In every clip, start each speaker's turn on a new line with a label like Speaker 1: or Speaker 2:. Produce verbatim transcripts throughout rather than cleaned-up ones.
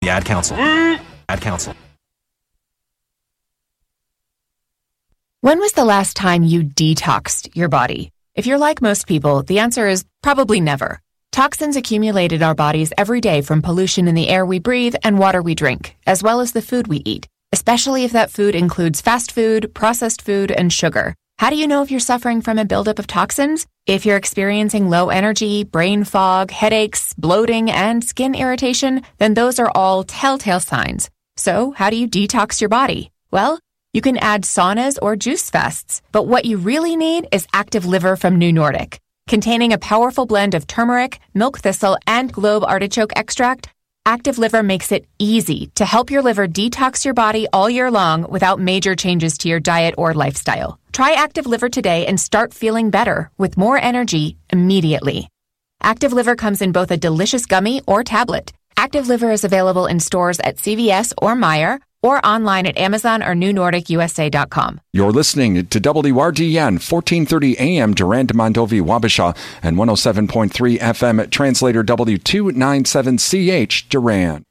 Speaker 1: The Ad Council. Ad Council.
Speaker 2: When was the last time you detoxed your body? If you're like most people, the answer is probably never. Toxins accumulate in our bodies every day from pollution in the air we breathe and water we drink, as well as the food we eat, especially if that food includes fast food, processed food, and sugar. How do you know if you're suffering from a buildup of toxins? If you're experiencing low energy, brain fog, headaches, bloating, and skin irritation, then those are all telltale signs. So, how do you detox your body? Well, you can add saunas or juice fasts, but what you really need is Active Liver from New Nordic. Containing a powerful blend of turmeric, milk thistle, and globe artichoke extract, Active Liver makes it easy to help your liver detox your body all year long without major changes to your diet or lifestyle. Try Active Liver today and start feeling better with more energy immediately. Active Liver comes in both a delicious gummy or tablet. Active Liver is available in stores at C V S or Meijer, or online at Amazon or new nordic u s a dot com.
Speaker 3: You're listening to W R D N, fourteen thirty A M, Durand, Mondovi, Wabasha, and one oh seven point three F M at Translator W two ninety-seven C H, Durand.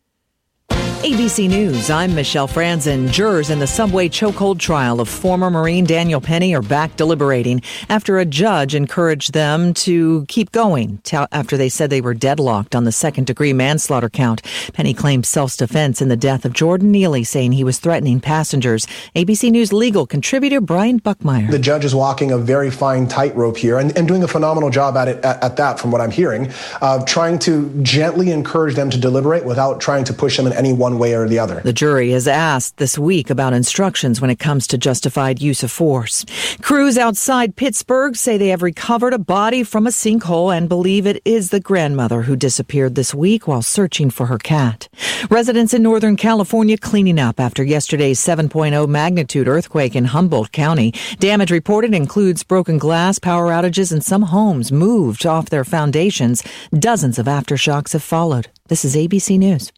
Speaker 4: A B C News, I'm Michelle Franzen. Jurors in the subway chokehold trial of former Marine Daniel Penny are back deliberating after a judge encouraged them to keep going after they said they were deadlocked on the second-degree manslaughter count. Penny claimed self-defense in the death of Jordan Neely, saying he was threatening passengers. A B C News legal contributor Brian Buckmeyer.
Speaker 5: The judge is walking a very fine tightrope here and, and doing a phenomenal job at it at, at that, from what I'm hearing, uh, trying to gently encourage them to deliberate without trying to push them in any one way or the other.
Speaker 4: The jury has asked this week about instructions when it comes to justified use of force. Crews outside Pittsburgh say they have recovered a body from a sinkhole and believe it is the grandmother who disappeared this week while searching for her cat. Residents in Northern California cleaning up after yesterday's seven point oh magnitude earthquake in Humboldt County. Damage reported includes broken glass, power outages, and some homes moved off their foundations. Dozens of aftershocks have followed. This is A B C News.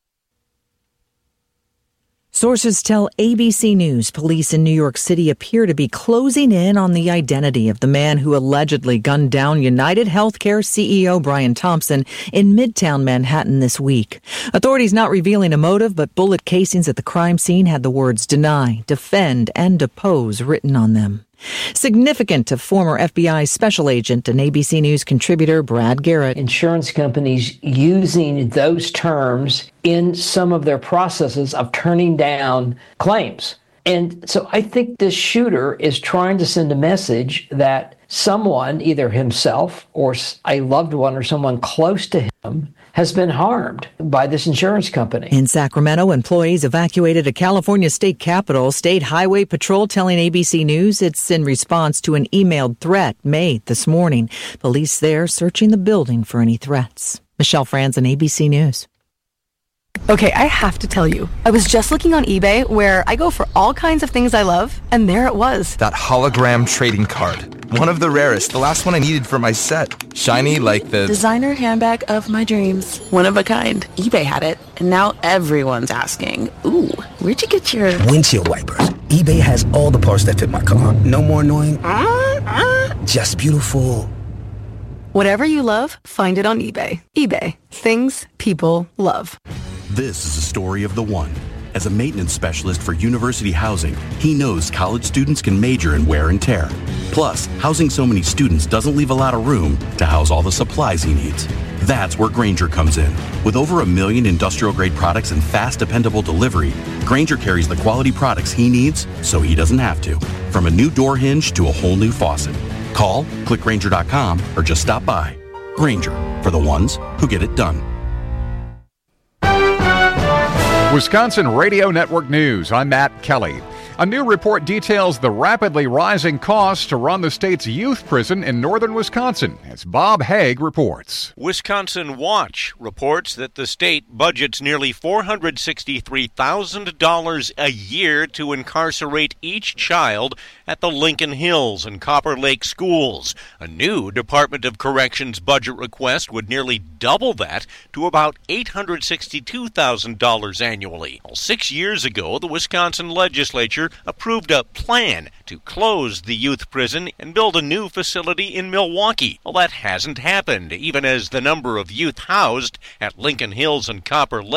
Speaker 4: Sources tell A B C News police in New York City appear to be closing in on the identity of the man who allegedly gunned down United Healthcare C E O Brian Thompson in Midtown Manhattan this week. Authorities not revealing a motive, but bullet casings at the crime scene had the words deny, defend, and depose written on them. Significant to former F B I special agent and A B C News contributor Brad Garrett.
Speaker 6: Insurance companies using those terms in some of their processes of turning down claims. And so I think this shooter is trying to send a message that someone, either himself or a loved one or someone close to him, has been harmed by this insurance company.
Speaker 4: In Sacramento, employees evacuated a California state capitol. State Highway Patrol telling A B C News it's in response to an emailed threat made this morning. Police there searching the building for any threats. Michelle Franzen, A B C News.
Speaker 7: Okay, I have to tell you, I was just looking on eBay where I go for all kinds of things I love, and there it was.
Speaker 8: That hologram trading card. One of the rarest, the last one I needed for my set. Shiny like the...
Speaker 9: designer handbag of my dreams. One of a kind. eBay had it, and now everyone's asking, ooh, where'd you get your...
Speaker 10: windshield wipers. eBay has all the parts that fit my car. No more annoying... Uh, uh, just beautiful.
Speaker 7: Whatever you love, find it on eBay. eBay. Things people love.
Speaker 11: This is a story of the one. As a maintenance specialist for University Housing, he knows college students can major in wear and tear. Plus, housing so many students doesn't leave a lot of room to house all the supplies he needs. That's where Grainger comes in. With over a million industrial-grade products and fast, dependable delivery, Grainger carries the quality products he needs so he doesn't have to. From a new door hinge to a whole new faucet. Call, click Grainger dot com, or just stop by. Grainger, for the ones who get it done.
Speaker 12: Wisconsin Radio Network News. I'm Matt Kelly. A new report details the rapidly rising costs to run the state's youth prison in northern Wisconsin, as Bob Haig reports.
Speaker 13: Wisconsin Watch reports that the state budgets nearly four hundred sixty-three thousand dollars a year to incarcerate each child at the Lincoln Hills and Copper Lake schools. A new Department of Corrections budget request would nearly double that to about eight hundred sixty-two thousand dollars annually. Well, six years ago, the Wisconsin legislature approved a plan to close the youth prison and build a new facility in Milwaukee. Well, that hasn't happened, even as the number of youth housed at Lincoln Hills and Copper Lake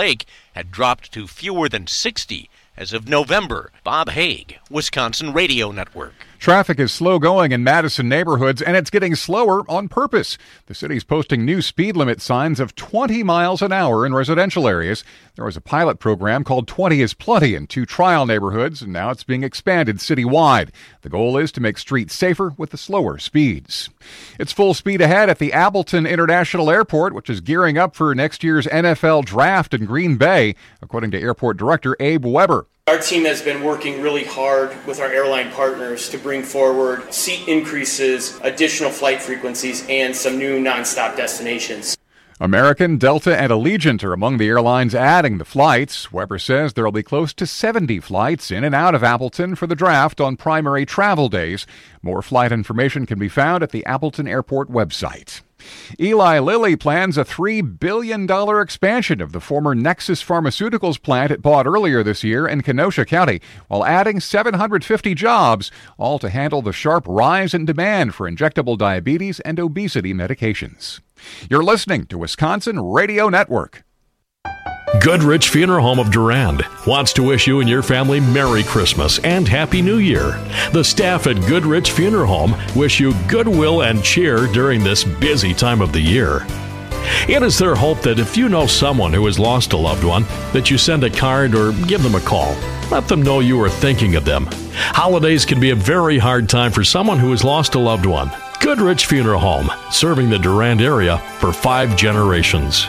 Speaker 13: had dropped to fewer than sixty as of November. Bob Haig, Wisconsin Radio Network.
Speaker 12: Traffic is slow going in Madison neighborhoods, and it's getting slower on purpose. The city's posting new speed limit signs of twenty miles an hour in residential areas. There was a pilot program called twenty is Plenty in two trial neighborhoods, and now it's being expanded citywide. The goal is to make streets safer with the slower speeds. It's full speed ahead at the Appleton International Airport, which is gearing up for next year's N F L Draft in Green Bay, according to Airport Director Abe Weber.
Speaker 14: Our team has been working really hard with our airline partners to bring forward seat increases, additional flight frequencies, and some new nonstop destinations.
Speaker 12: American, Delta, and Allegiant are among the airlines adding the flights. Weber says there will be close to seventy flights in and out of Appleton for the draft on primary travel days. More flight information can be found at the Appleton Airport website. Eli Lilly plans a three billion dollars expansion of the former Nexus Pharmaceuticals plant it bought earlier this year in Kenosha County, while adding seven hundred fifty jobs, all to handle the sharp rise in demand for injectable diabetes and obesity medications. You're listening to Wisconsin Radio Network.
Speaker 15: Goodrich Funeral Home of Durand wants to wish you and your family Merry Christmas and Happy New Year. The staff at Goodrich Funeral Home wish you goodwill and cheer during this busy time of the year. It is their hope that if you know someone who has lost a loved one, that you send a card or give them a call. Let them know you are thinking of them. Holidays can be a very hard time for someone who has lost a loved one. Goodrich Funeral Home, serving the Durand area for five generations.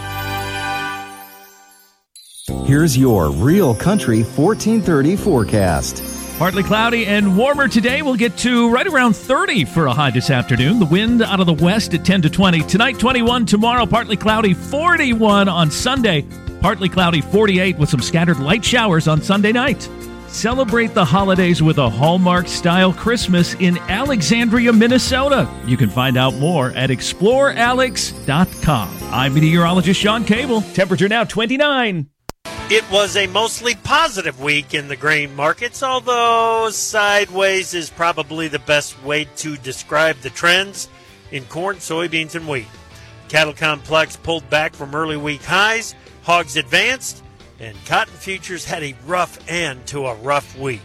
Speaker 16: Here's your Real Country fourteen thirty forecast.
Speaker 17: Partly cloudy and warmer today. We'll get to right around thirty for a high this afternoon. The wind out of the west at ten to twenty. Tonight, twenty-one. Tomorrow, partly cloudy, forty-one on Sunday. Partly cloudy, forty-eight with some scattered light showers on Sunday night. Celebrate the holidays with a Hallmark-style Christmas in Alexandria, Minnesota. You can find out more at explore alex dot com. I'm meteorologist Sean Cable. Temperature now twenty-nine.
Speaker 18: It was a mostly positive week in the grain markets, although sideways is probably the best way to describe the trends in corn, soybeans, and wheat. Cattle complex pulled back from early week highs, hogs advanced, and cotton futures had a rough end to a rough week.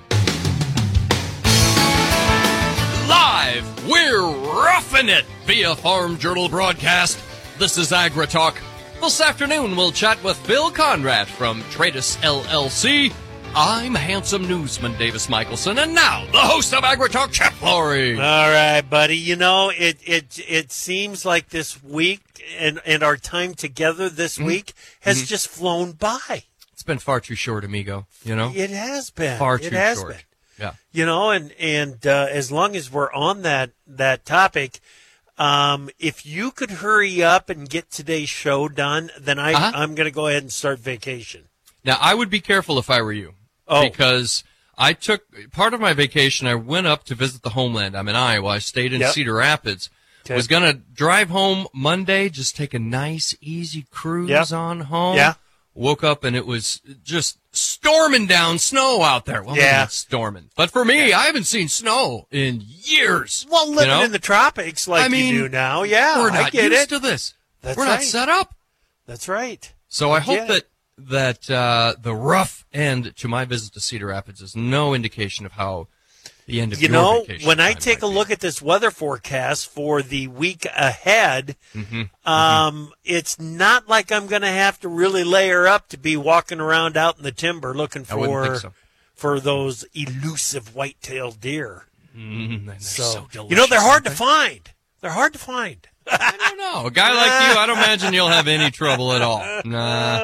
Speaker 19: Live, we're roughing it via Farm Journal broadcast. This is AgriTalk. This afternoon, we'll chat with Bill Conrad from Tradus L L C. I'm handsome newsman Davis Michelson, and now the host of AgriTalk, Chip Flory.
Speaker 18: All right, buddy. You know, it it it seems like this week and, and our time together this mm-hmm. week has mm-hmm. just flown by.
Speaker 19: It's been far too short, amigo, you know?
Speaker 18: It has been.
Speaker 19: Far
Speaker 18: it
Speaker 19: too
Speaker 18: has
Speaker 19: short.
Speaker 18: Been.
Speaker 19: Yeah.
Speaker 18: You know, and, and uh, as long as we're on that, that topic, Um, if you could hurry up and get today's show done, then I, uh-huh. I'm going to go ahead and start vacation.
Speaker 19: Now, I would be careful if I were you.
Speaker 18: Oh.
Speaker 19: Because I took part of my vacation. I went up to visit the homeland. I'm in Iowa. I stayed in yep. Cedar Rapids. Okay. Was going to drive home Monday, just take a nice, easy cruise yep. on home.
Speaker 18: Yeah.
Speaker 19: Woke up and it was just storming down snow out there. Well, yeah. Not storming. But for me, yeah. I haven't seen snow in years.
Speaker 18: Well, living
Speaker 19: you know?
Speaker 18: in the tropics like
Speaker 19: I mean,
Speaker 18: you do now, yeah,
Speaker 19: we're not
Speaker 18: I get
Speaker 19: used
Speaker 18: it.
Speaker 19: to this.
Speaker 18: That's
Speaker 19: we're
Speaker 18: right.
Speaker 19: not set up.
Speaker 18: That's right.
Speaker 19: So I,
Speaker 18: I
Speaker 19: hope that that uh, the rough end to my visit to Cedar Rapids is no indication of how the end of
Speaker 18: you
Speaker 19: your
Speaker 18: know,
Speaker 19: vacation
Speaker 18: when I
Speaker 19: time
Speaker 18: take a
Speaker 19: might
Speaker 18: look
Speaker 19: be.
Speaker 18: at this weather forecast for the week ahead,
Speaker 19: mm-hmm.
Speaker 18: um,
Speaker 19: mm-hmm.
Speaker 18: it's not like I'm going to have to really layer up to be walking around out in the timber looking
Speaker 19: I wouldn't
Speaker 18: for
Speaker 19: think so.
Speaker 18: for those elusive white-tailed deer.
Speaker 19: Mm, they're so, so delicious.
Speaker 18: You know, they're hard to find. They're hard to find.
Speaker 19: I don't know. A guy like you, I don't imagine you'll have any trouble at all. Nah.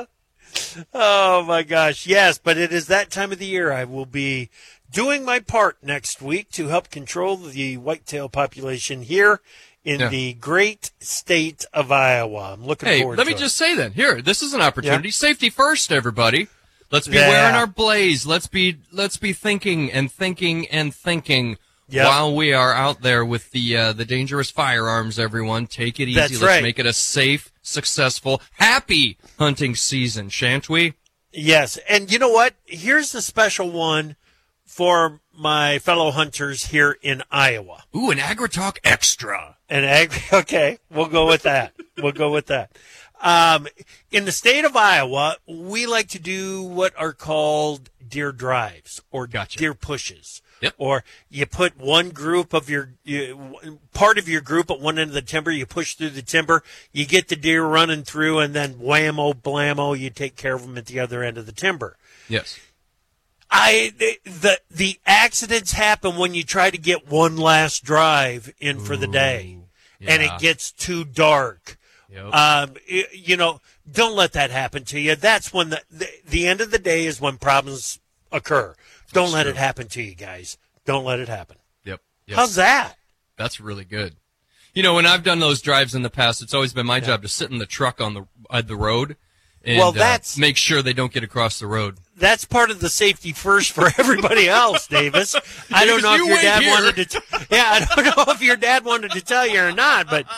Speaker 18: Oh, my gosh. Yes, but it is that time of the year. I will be doing my part next week to help control the whitetail population here in
Speaker 19: yeah.
Speaker 18: the great state of Iowa. I'm looking
Speaker 19: hey,
Speaker 18: forward
Speaker 19: let
Speaker 18: to
Speaker 19: me
Speaker 18: it.
Speaker 19: just say then, here, this is an opportunity.
Speaker 18: Yeah.
Speaker 19: Safety first, everybody. Let's be
Speaker 18: Yeah.
Speaker 19: wearing our blaze. Let's be let's be thinking and thinking and thinking
Speaker 18: Yep.
Speaker 19: while we are out there with the uh, the dangerous firearms, everyone. Take it easy.
Speaker 18: That's
Speaker 19: Let's
Speaker 18: right.
Speaker 19: make it a safe, successful, happy hunting season, shan't we?
Speaker 18: Yes, and you know what? Here's the special one for my fellow hunters here in Iowa.
Speaker 19: Ooh, an AgriTalk Extra.
Speaker 18: An ag. Okay, we'll go with that. We'll go with that. Um, in the state of Iowa, we like to do what are called deer drives or
Speaker 19: gotcha.
Speaker 18: deer pushes.
Speaker 19: Yep.
Speaker 18: Or you put one group of your, you, part of your group at one end of the timber, you push through the timber, you get the deer running through, and then whammo, blammo, you take care of them at the other end of the timber.
Speaker 19: Yes.
Speaker 18: I the the accidents happen when you try to get one last drive in for the day,
Speaker 19: yeah.
Speaker 18: and it gets too dark.
Speaker 19: Yep.
Speaker 18: Um, it, you know, don't let that happen to you. That's when the the, the end of the day is when problems occur. Don't
Speaker 19: That's
Speaker 18: let
Speaker 19: true.
Speaker 18: it happen to you guys. Don't let it happen.
Speaker 19: Yep. Yes.
Speaker 18: How's that?
Speaker 19: That's really good. You know, when I've done those drives in the past, it's always been my yeah. job to sit in the truck on the uh, the road and
Speaker 18: well, that's,
Speaker 19: uh, make sure they don't get across the road.
Speaker 18: That's part of the safety first for everybody else, Davis. I don't know if your dad
Speaker 19: here.
Speaker 18: wanted to. T- yeah, I don't know if your dad wanted to tell you or not, but.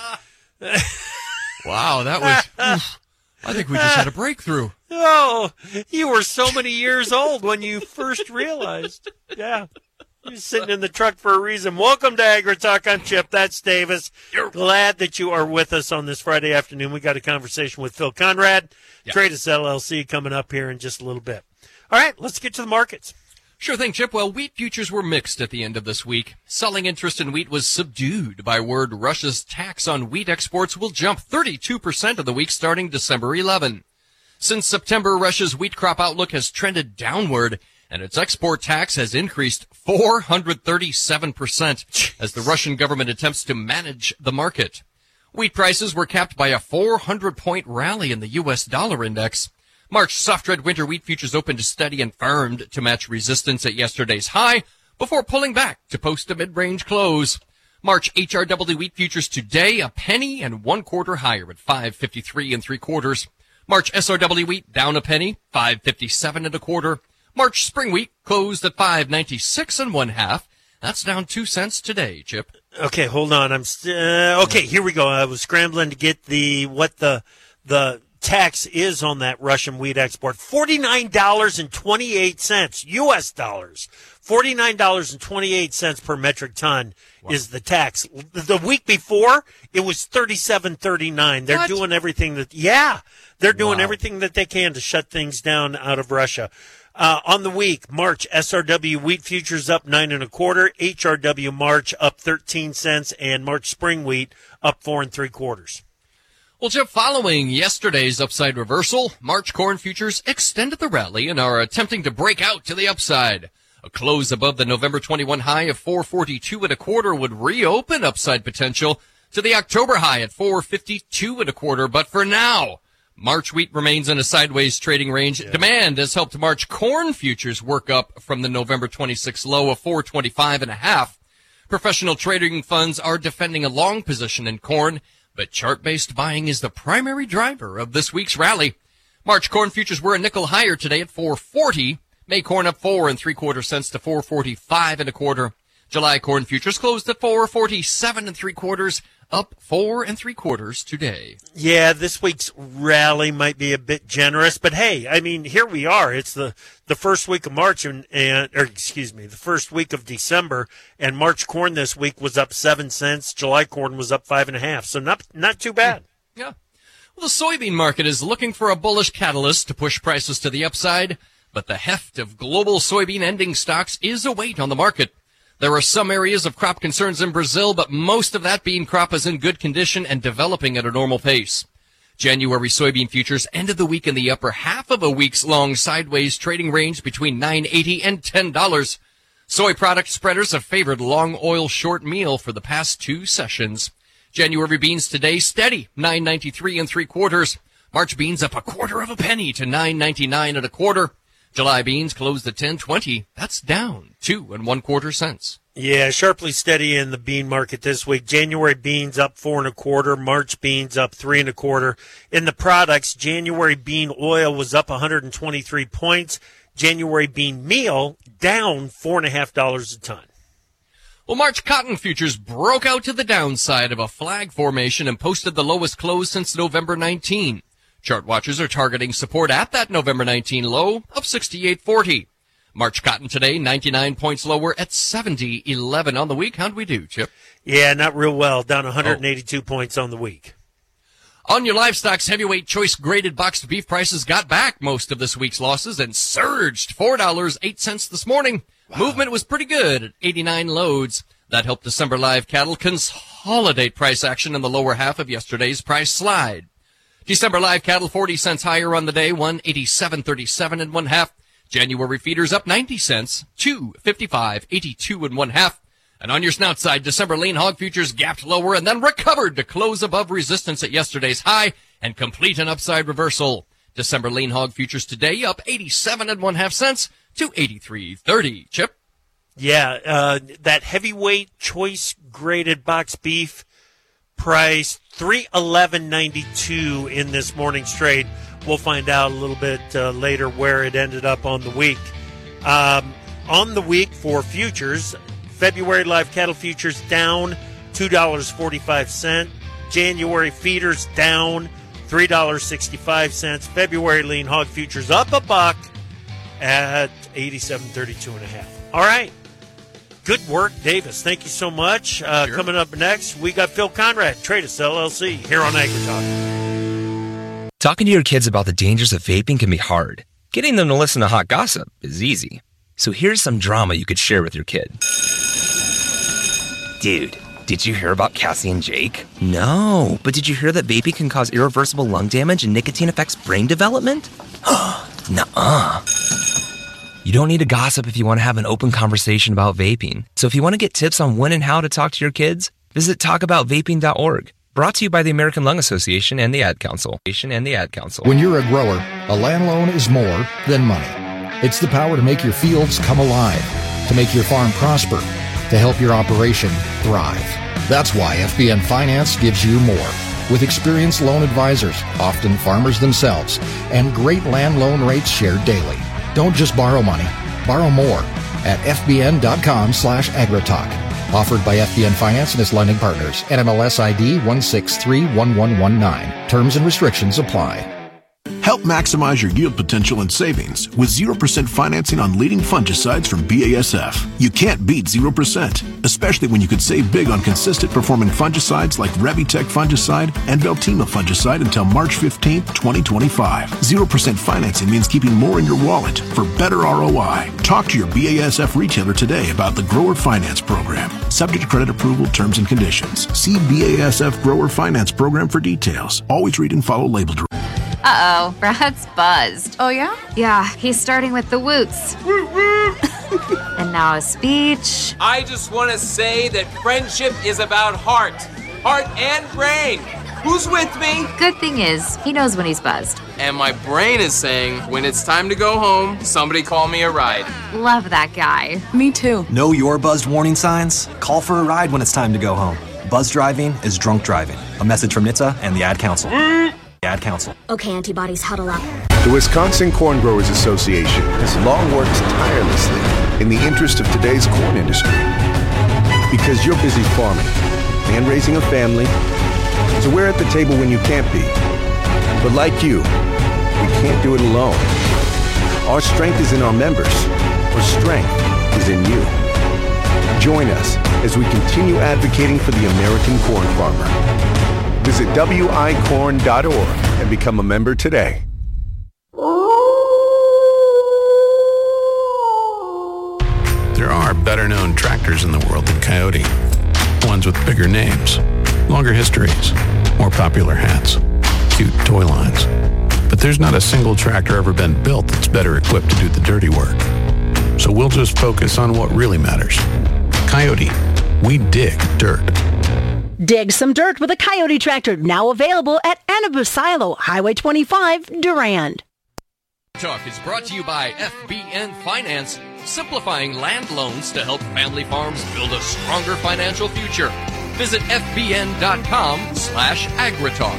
Speaker 19: Wow, that was. Oof, I think we just had a breakthrough.
Speaker 18: Oh, you were so many years old when you first realized. Yeah. You're sitting in the truck for a reason. Welcome to AgriTalk. I'm Chip. That's Davis. You're glad that you are with us on this Friday afternoon. We got a conversation with Phil Conrad, yeah. Tradus L L C, coming up here in just a little bit. All right, let's get to the markets.
Speaker 19: Sure thing, Chip. Well, wheat futures were mixed at the end of this week. Selling interest in wheat was subdued by word Russia's tax on wheat exports will jump thirty-two percent of the week starting December eleventh. Since September, Russia's wheat crop outlook has trended downward, and its export tax has increased four hundred thirty-seven percent as the Russian government attempts to manage the market. Wheat prices were capped by a four hundred point rally in the U S dollar index. March soft red winter wheat futures opened steady and firmed to match resistance at yesterday's high before pulling back to post a mid-range close. March H R W wheat futures today a penny and one quarter higher at five fifty-three and three quarters. March S R W wheat down a penny, five fifty-seven and a quarter. March spring wheat closed at five ninety-six and one half. That's down two cents today, Chip.
Speaker 18: Okay, hold on. I'm st- uh, okay. Here we go. I was scrambling to get the what the the tax is on that Russian wheat export. Forty-nine dollars and twenty-eight cents U S dollars. Forty-nine dollars and twenty-eight cents per metric ton wow. is the tax. The week before it was thirty-seven thirty-nine. They're
Speaker 19: what?
Speaker 18: doing everything that yeah, they're doing
Speaker 19: wow.
Speaker 18: everything that they can to shut things down out of Russia. Uh, on the week, March S R W wheat futures up nine and a quarter, H R W March up thirteen cents, and March spring wheat up four and three quarters.
Speaker 19: Well, Chip, following yesterday's upside reversal, March corn futures extended the rally and are attempting to break out to the upside. A close above the November twenty-one high of four forty-two and a quarter would reopen upside potential to the October high at four fifty-two and a quarter. But for now, March wheat remains in a sideways trading range. Yeah. Demand has helped March corn futures work up from the November twenty-sixth low of four twenty-five and a half. Professional trading funds are defending a long position in corn, but chart-based buying is the primary driver of this week's rally. March corn futures were a nickel higher today at four forty. May corn up four and three quarter cents to four forty-five and a quarter. July corn futures closed at four forty-seven and three quarters, up four and three quarters today.
Speaker 18: Yeah, this week's rally might be a bit generous, but hey, I mean, here we are. It's the, the first week of March and, and or excuse me, the first week of December, and March corn this week was up seven cents. July corn was up five and a half, so not not too bad.
Speaker 19: Yeah. Well, the soybean market is looking for a bullish catalyst to push prices to the upside, but the heft of global soybean ending stocks is a weight on the market. There are some areas of crop concerns in Brazil, but most of that bean crop is in good condition and developing at a normal pace. January soybean futures ended the week in the upper half of a weeks-long sideways trading range between nine eighty and ten dollars. Soy product spreaders have favored long oil short meal for the past two sessions. January beans today steady, nine ninety-three and three quarters. March beans up a quarter of a penny to nine ninety-nine and a quarter. July beans closed at ten twenty. That's down two and one quarter cents.
Speaker 18: Yeah, sharply steady in the bean market this week. January beans up four and a quarter. March beans up three and a quarter. In the products, January bean oil was up one hundred twenty-three points. January bean meal down four and a half dollars a ton.
Speaker 19: Well, March cotton futures broke out to the downside of a flag formation and posted the lowest close since November nineteenth. Chart watchers are targeting support at that November nineteenth low of sixty-eight forty. March cotton today, ninety-nine points lower at seventy eleven on the week. How'd we do, Chip?
Speaker 18: Yeah, not real well. Down one hundred eighty-two oh. points on the week.
Speaker 19: On your livestock's heavyweight choice graded boxed beef prices got back most of this week's losses and surged four dollars and eight cents this morning. Wow. Movement was pretty good at eighty-nine loads. That helped December live cattle consolidate price action in the lower half of yesterday's price slide. December live cattle forty cents higher on the day, one eighty-seven thirty-seven and one half. January feeders up ninety cents, two fifty-five eighty-two and one half. And on your snout side, December lean hog futures gapped lower and then recovered to close above resistance at yesterday's high and complete an upside reversal. December lean hog futures today up eighty-seven and one half cents to eighty-three thirty. Chip?
Speaker 18: Yeah, uh, that heavyweight choice graded box beef price three eleven ninety-two in this morning's trade. We'll find out a little bit uh, later where it ended up on the week. Um, on the week for futures, February live cattle futures down two dollars and forty-five cents. January feeders down three dollars and sixty-five cents. February lean hog futures up a buck at eighty-seven thirty-two and a half. All right. Good work, Davis. Thank you so much. Uh, sure. Coming up next, we got Phil Conrad, Tradus L L C, here on AgriTalk.
Speaker 20: Talking to your kids about the dangers of vaping can be hard. Getting them to listen to hot gossip is easy. So here's some drama you could share with your kid. Dude, did you hear about Cassie and Jake? No, but did you hear that vaping can cause irreversible lung damage and nicotine affects brain development? Nuh-uh. You don't need to gossip if you want to have an open conversation about vaping. So if you want to get tips on when and how to talk to your kids, visit talk about vaping dot org. Brought to you by the American Lung Association and the Ad Council. And the Ad Council.
Speaker 21: When you're a grower, a land loan is more than money. It's the power to make your fields come alive, to make your farm prosper, to help your operation thrive. That's why F B N Finance gives you more. With experienced loan advisors, often farmers themselves, and great land loan rates shared daily. Don't just borrow money, borrow more at F B N dot com slash AgriTalk. Offered by F B N Finance and its lending partners. N M L S I D one six three one one one nine. Terms and restrictions apply.
Speaker 22: Help maximize your yield potential and savings with zero percent financing on leading fungicides from B A S F. You can't beat zero percent, especially when you could save big on consistent performing fungicides like Revitec fungicide and Veltima fungicide until March fifteenth, twenty twenty-five. zero percent financing means keeping more in your wallet for better R O I. Talk to your B A S F retailer today about the Grower Finance Program. Subject to credit approval, terms and conditions. See B A S F Grower Finance Program for details. Always read and follow label directions.
Speaker 23: Uh-oh, Brad's buzzed.
Speaker 24: Oh, yeah?
Speaker 23: Yeah, he's starting with the woots. And now a speech.
Speaker 25: I just want to say that friendship is about heart. Heart and brain. Who's with me?
Speaker 23: Good thing is, he knows when he's buzzed.
Speaker 25: And my brain is saying, when it's time to go home, somebody call me a ride.
Speaker 23: Love that guy.
Speaker 24: Me too.
Speaker 1: Know your buzzed warning signs? Call for a ride when it's time to go home. Buzz driving is drunk driving. A message from N H T S A and the Ad Council. Ad Council.
Speaker 26: Okay, antibodies, huddle up.
Speaker 27: The Wisconsin Corn Growers Association has long worked tirelessly in the interest of today's corn industry. Because you're busy farming and raising a family, so we're at the table when you can't be. But like you, we can't do it alone. Our strength is in our members. Our strength is in you. Join us as we continue advocating for the American corn farmer. Visit W I corn dot org and become a member today.
Speaker 28: There are better-known tractors in the world than Coyote. Ones with bigger names, longer histories, more popular hats, cute toy lines. But there's not a single tractor ever been built that's better equipped to do the dirty work. So we'll just focus on what really matters. Coyote, we dig dirt.
Speaker 29: Dig some dirt with a Coyote tractor, now available at Anabu Silo, Highway twenty-five, Durand.
Speaker 19: Talk is brought to you by F B N Finance, simplifying land loans to help family farms build a stronger financial future. Visit F B N dot com slash AgriTalk.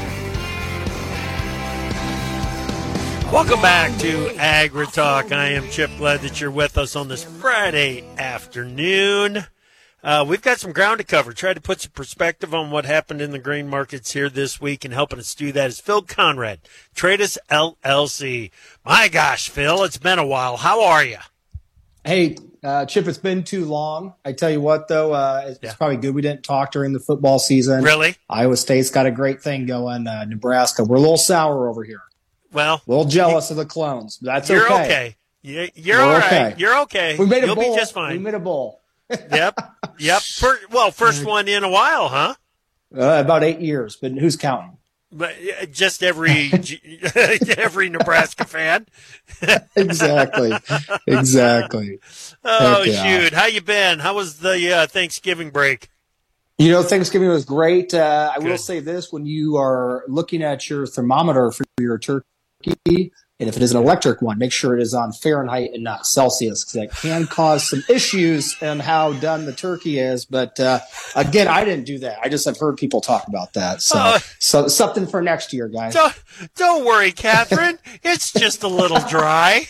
Speaker 18: Welcome back to AgriTalk. I am Chip. Glad that you're with us on this Friday afternoon. Uh, we've got some ground to cover. Try to put some perspective on what happened in the grain markets here this week, and helping us do that is Phil Conrad, Tradus L L C. My gosh, Phil, it's been a while. How are you?
Speaker 30: Hey,
Speaker 2: Uh, Chip, it's been too long. I tell you what, though, uh, it's, yeah. it's probably good we didn't talk during the football season.
Speaker 18: Really?
Speaker 2: Iowa State's got a great thing going. Uh, Nebraska, we're a little sour over here.
Speaker 18: Well,
Speaker 2: a little jealous you, of the clones. But that's
Speaker 18: you're
Speaker 2: okay.
Speaker 18: okay. You're, you're all
Speaker 2: okay.
Speaker 18: right. You're okay.
Speaker 2: We made a
Speaker 18: You'll
Speaker 2: bowl.
Speaker 18: be just fine.
Speaker 2: We made a bowl.
Speaker 18: Yep. Yep. For, well, first one in a while, huh?
Speaker 2: Uh, about eight years, but who's counting?
Speaker 18: But just every every Nebraska fan.
Speaker 2: exactly. Exactly.
Speaker 18: Oh,
Speaker 2: yeah.
Speaker 18: shoot. How you been? How was the uh, Thanksgiving break?
Speaker 2: You know, Thanksgiving was great. Uh, I Good. will say this. When you are looking at your thermometer for your turkey, and if it is an electric one, make sure it is on Fahrenheit and not Celsius, because that can cause some issues in how done the turkey is. But uh, again, I didn't do that. I just have heard people talk about that. So, uh, so something for next year, guys.
Speaker 18: Don't, don't worry, Catherine. It's just a little dry.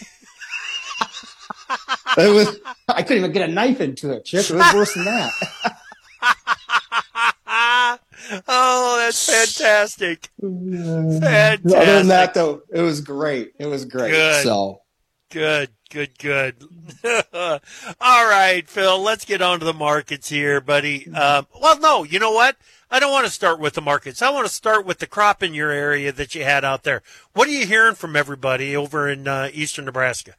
Speaker 2: It was. I couldn't even get a knife into it, Chip. It was worse than that.
Speaker 18: Oh, that's fantastic. Fantastic.
Speaker 2: Other than that, though, it was great. It was great.
Speaker 18: Good.
Speaker 2: So
Speaker 18: good, good, good. All right, Phil, let's get on to the markets here, buddy. Um, well, no, you know what? I don't want to start with the markets. I want to start with the crop in your area that you had out there. What are you hearing from everybody over in uh, eastern Nebraska?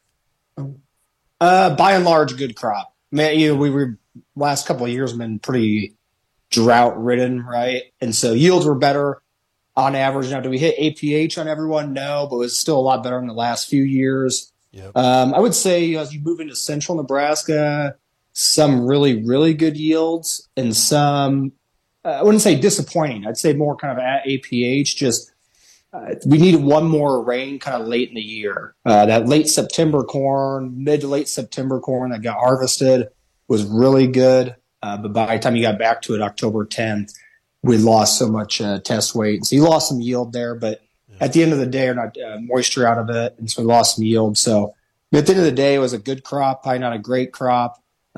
Speaker 2: Uh, by and large, good crop. Man, you know, we were last couple of years have been pretty drought ridden, right? And so yields were better on average. Now, do we hit A P H on everyone? No, but it was still a lot better in the last few years.
Speaker 18: Yep.
Speaker 2: Um, I would say as you move into central Nebraska, some really, really good yields and some, uh, I wouldn't say disappointing. I'd say more kind of at A P H. Just uh, we needed one more rain kind of late in the year. Uh, that late September corn, mid to late September corn that got harvested was really good. Uh, but by the time you got back to it, October tenth, we lost so much uh, test weight. So you lost some yield there, but yeah. at the end of the day, or not uh, moisture out of it, and so we lost some yield. So at the end of the day, it was a good crop, probably not a great crop.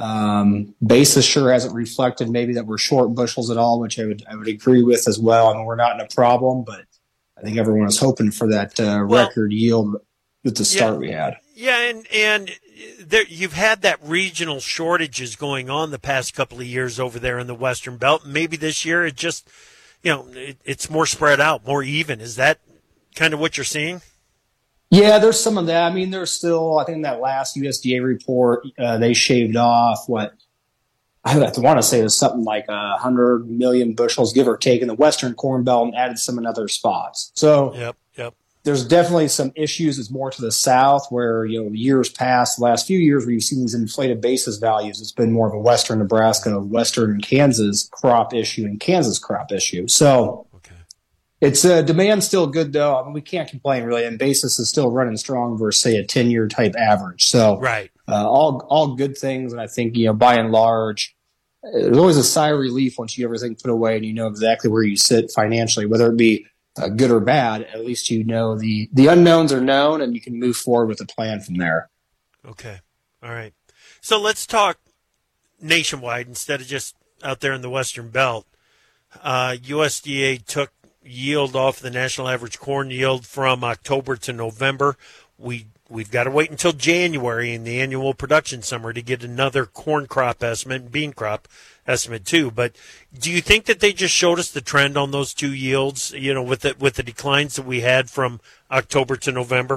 Speaker 2: Um, basis sure hasn't reflected maybe that we're short bushels at all, which I would I would agree with as well. I mean, we're not in a problem, but I think everyone was hoping for that uh, well, record yield with the start
Speaker 18: yeah,
Speaker 2: we had.
Speaker 18: Yeah, and and there, you've had that regional shortages going on the past couple of years over there in the Western Belt. Maybe this year it just, you know, it, it's more spread out, more even. Is that kind of what you're seeing?
Speaker 2: Yeah, there's some of that. I mean, there's still, I think that last U S D A report, uh, they shaved off what I want to say it was something like a hundred million bushels, give or take, in the Western Corn Belt, and added some in other spots. So
Speaker 18: yep, yep.
Speaker 2: There's definitely some issues. It's more to the south where, you know, years past, the last few years where you've seen these inflated basis values, it's been more of a Western Nebraska, Western Kansas crop issue and Kansas crop issue. So
Speaker 18: okay.
Speaker 2: it's uh, demand's still good, though. I mean, we can't complain, really. And basis is still running strong versus, say, a ten-year type average. So
Speaker 18: right.
Speaker 2: uh, all all good things. And I think, you know, by and large, there's always a sigh of relief once you get everything put away and you know exactly where you sit financially, whether it be Uh, good or bad. At least you know the the unknowns are known and you can move forward with a plan from there.
Speaker 18: Okay. All right. So let's talk nationwide instead of just out there in the Western Belt. Uh, U S D A took yield off the national average corn yield from October to November. We, we've got to wait until January in the annual production summary to get another corn crop estimate and bean crop estimate too. But do you think that they just showed us the trend on those two yields, you know, with the, with the declines that we had from October to November?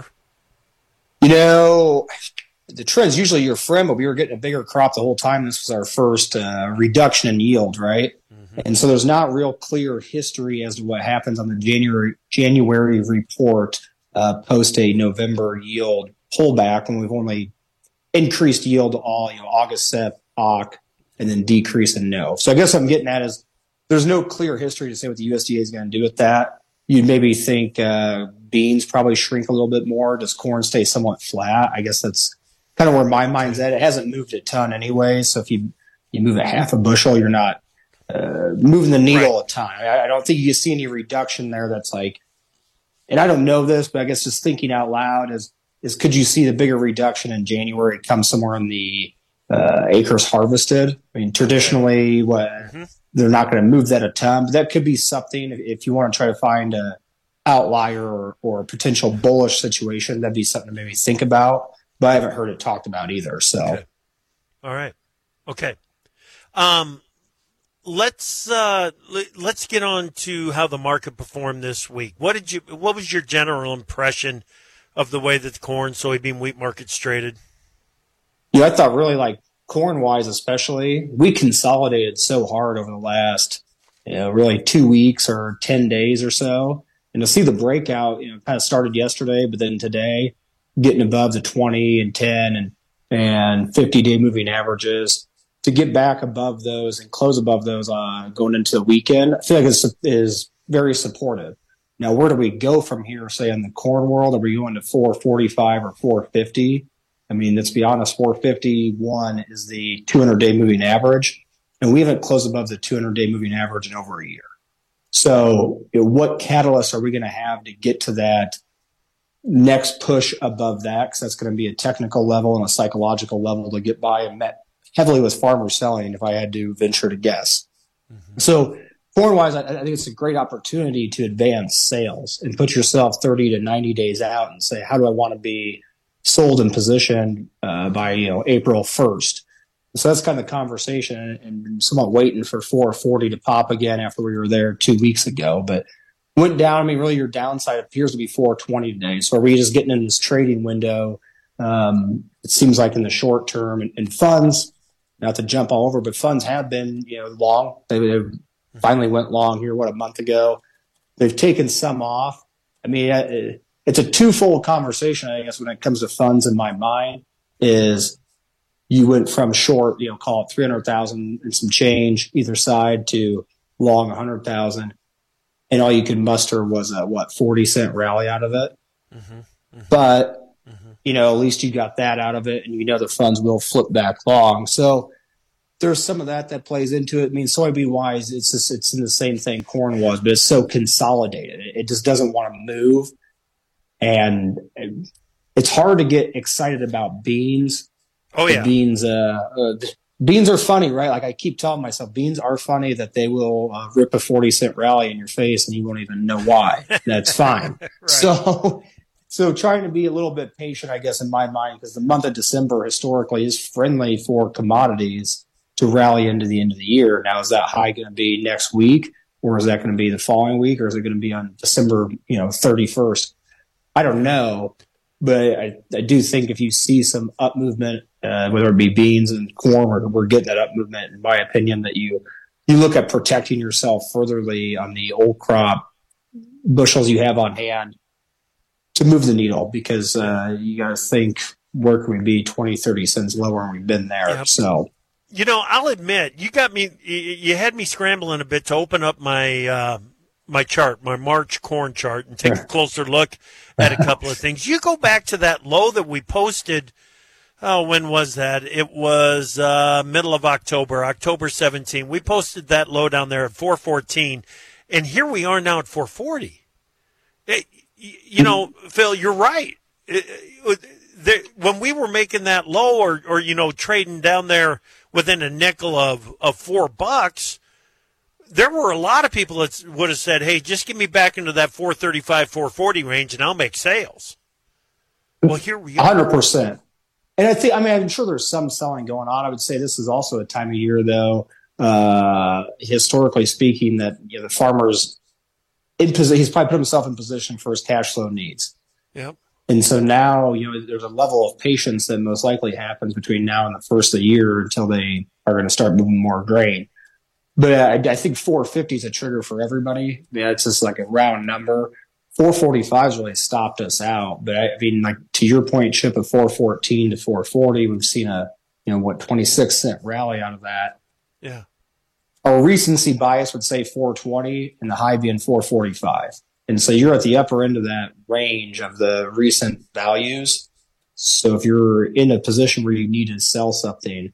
Speaker 2: You know, the trend's usually your friend, but we were getting a bigger crop the whole time. This was our first uh, reduction in yield, right? Mm-hmm. And so there's not real clear history as to what happens on the January January report uh, post a November yield pullback when we've only increased yield to all, you know, August, Sep, Oct, and then decrease in no. So I guess what I'm getting at is there's no clear history to say what the U S D A is going to do with that. You'd maybe think uh, beans probably shrink a little bit more. Does corn stay somewhat flat? I guess that's kind of where my mind's at. It hasn't moved a ton anyway. So if you, you move a half a bushel, you're not uh, moving the needle right. a ton. I, I don't think you see any reduction there that's like, and I don't know this, but I guess just thinking out loud is, is could you see the bigger reduction in January come somewhere in the uh, acres harvested? I mean, traditionally, what mm-hmm. they're not going to move that a ton, but that could be something if, if you want to try to find a outlier or, or a potential bullish situation. That'd be something to maybe think about, but I haven't heard it talked about either. So,
Speaker 18: okay. All right. Okay. Um, let's uh, let's get on to how the market performed this week. What did you? What was your general impression of the way that the corn, soybean, wheat markets traded?
Speaker 2: Yeah, I thought really like corn-wise especially, we consolidated so hard over the last, you know, really two weeks or ten days or so. And to see the breakout, you know, kind of started yesterday, but then today getting above the twenty and ten and, and fifty-day moving averages, to get back above those and close above those uh, going into the weekend, I feel like it's is very supportive. Now, where do we go from here, say, in the corn world? Are we going to four forty-five or four fifty? I mean, let's be honest, four fifty-one is the two hundred day moving average, and we haven't closed above the two hundred day moving average in over a year. So you know, what catalysts are we going to have to get to that next push above that? Because that's going to be a technical level and a psychological level to get by, and met heavily with farmers selling, if I had to venture to guess. Mm-hmm. So corn-wise, I, I think it's a great opportunity to advance sales and put yourself thirty to ninety days out and say, how do I want to be sold and positioned uh, by, you know, April first? So that's kind of the conversation, and somewhat waiting for four forty to pop again after we were there two weeks ago. But went down. I mean, really your downside appears to be four twenty today. So are we just getting in this trading window? Um, it seems like in the short term, and, and funds, not to jump all over, but funds have been, you know, long. They, they finally went long here, what, a month ago. They've taken some off. I mean, it, it's a twofold conversation, I guess, when it comes to funds in my mind, is you went from short, you know, call it three hundred thousand and some change either side to long one hundred thousand. And all you could muster was a, what, forty cent rally out of it. Mm-hmm. Mm-hmm. But, mm-hmm. you know, at least you got that out of it, and you know the funds will flip back long. So there's some of that that plays into it. I mean, soybean wise, it's just, it's in the same thing corn was, but it's so consolidated. It just doesn't want to move. And it's hard to get excited about beans.
Speaker 18: Oh, yeah.
Speaker 2: Beans, uh, uh, beans are funny, right? Like I keep telling myself, beans are funny, that they will uh, rip a forty cent rally in your face and you won't even know why. That's fine. Right. So, so trying to be a little bit patient, I guess, in my mind, because the month of December historically is friendly for commodities to rally into the end of the year. Now, is that high going to be next week, or is that going to be the following week, or is it going to be on December, you know, thirty-first? I don't know, but I, I do think if you see some up movement, uh, whether it be beans and corn, or we're getting that up movement, in my opinion, that you you look at protecting yourself furtherly on the old crop bushels you have on hand to move the needle, because uh, you got to think, where can we be twenty, thirty cents lower, and we've been there. Yep. So,
Speaker 18: you know, I'll admit, you got me, you had me scrambling a bit to open up my uh, my chart, my March corn chart, and take a closer look at a couple of things. You go back to that low that we posted. Oh, when was that? It was uh, middle of October, October seventeenth. We posted that low down there at four fourteen, and here we are now at four forty. It, you know, Phil, you're right. It, it, there, when we were making that low, or, or you know, trading down there within a nickel of, of four bucks, there were a lot of people that would have said, hey, just get me back into that four thirty-five, four forty range, and I'll make sales. Well, here we are.
Speaker 2: one hundred percent. And I think, I mean, I'm sure there's some selling going on. I would say this is also a time of year, though, uh, historically speaking, that, you know, the farmer's in position, he's probably put himself in position for his cash flow needs.
Speaker 18: Yep.
Speaker 2: And so now, you know, there's a level of patience that most likely happens between now and the first of the year until they are going to start moving more grain. But I, I think four fifty is a trigger for everybody. Yeah, it's just like a round number. four forty-five has really stopped us out. But I, I mean, like to your point, Chip, of four fourteen to four forty, we've seen a, you know, what, twenty-six cent rally out of that.
Speaker 18: Yeah.
Speaker 2: Our recency bias would say four twenty, and the high being four forty-five. And so you're at the upper end of that range of the recent values. So if you're in a position where you need to sell something,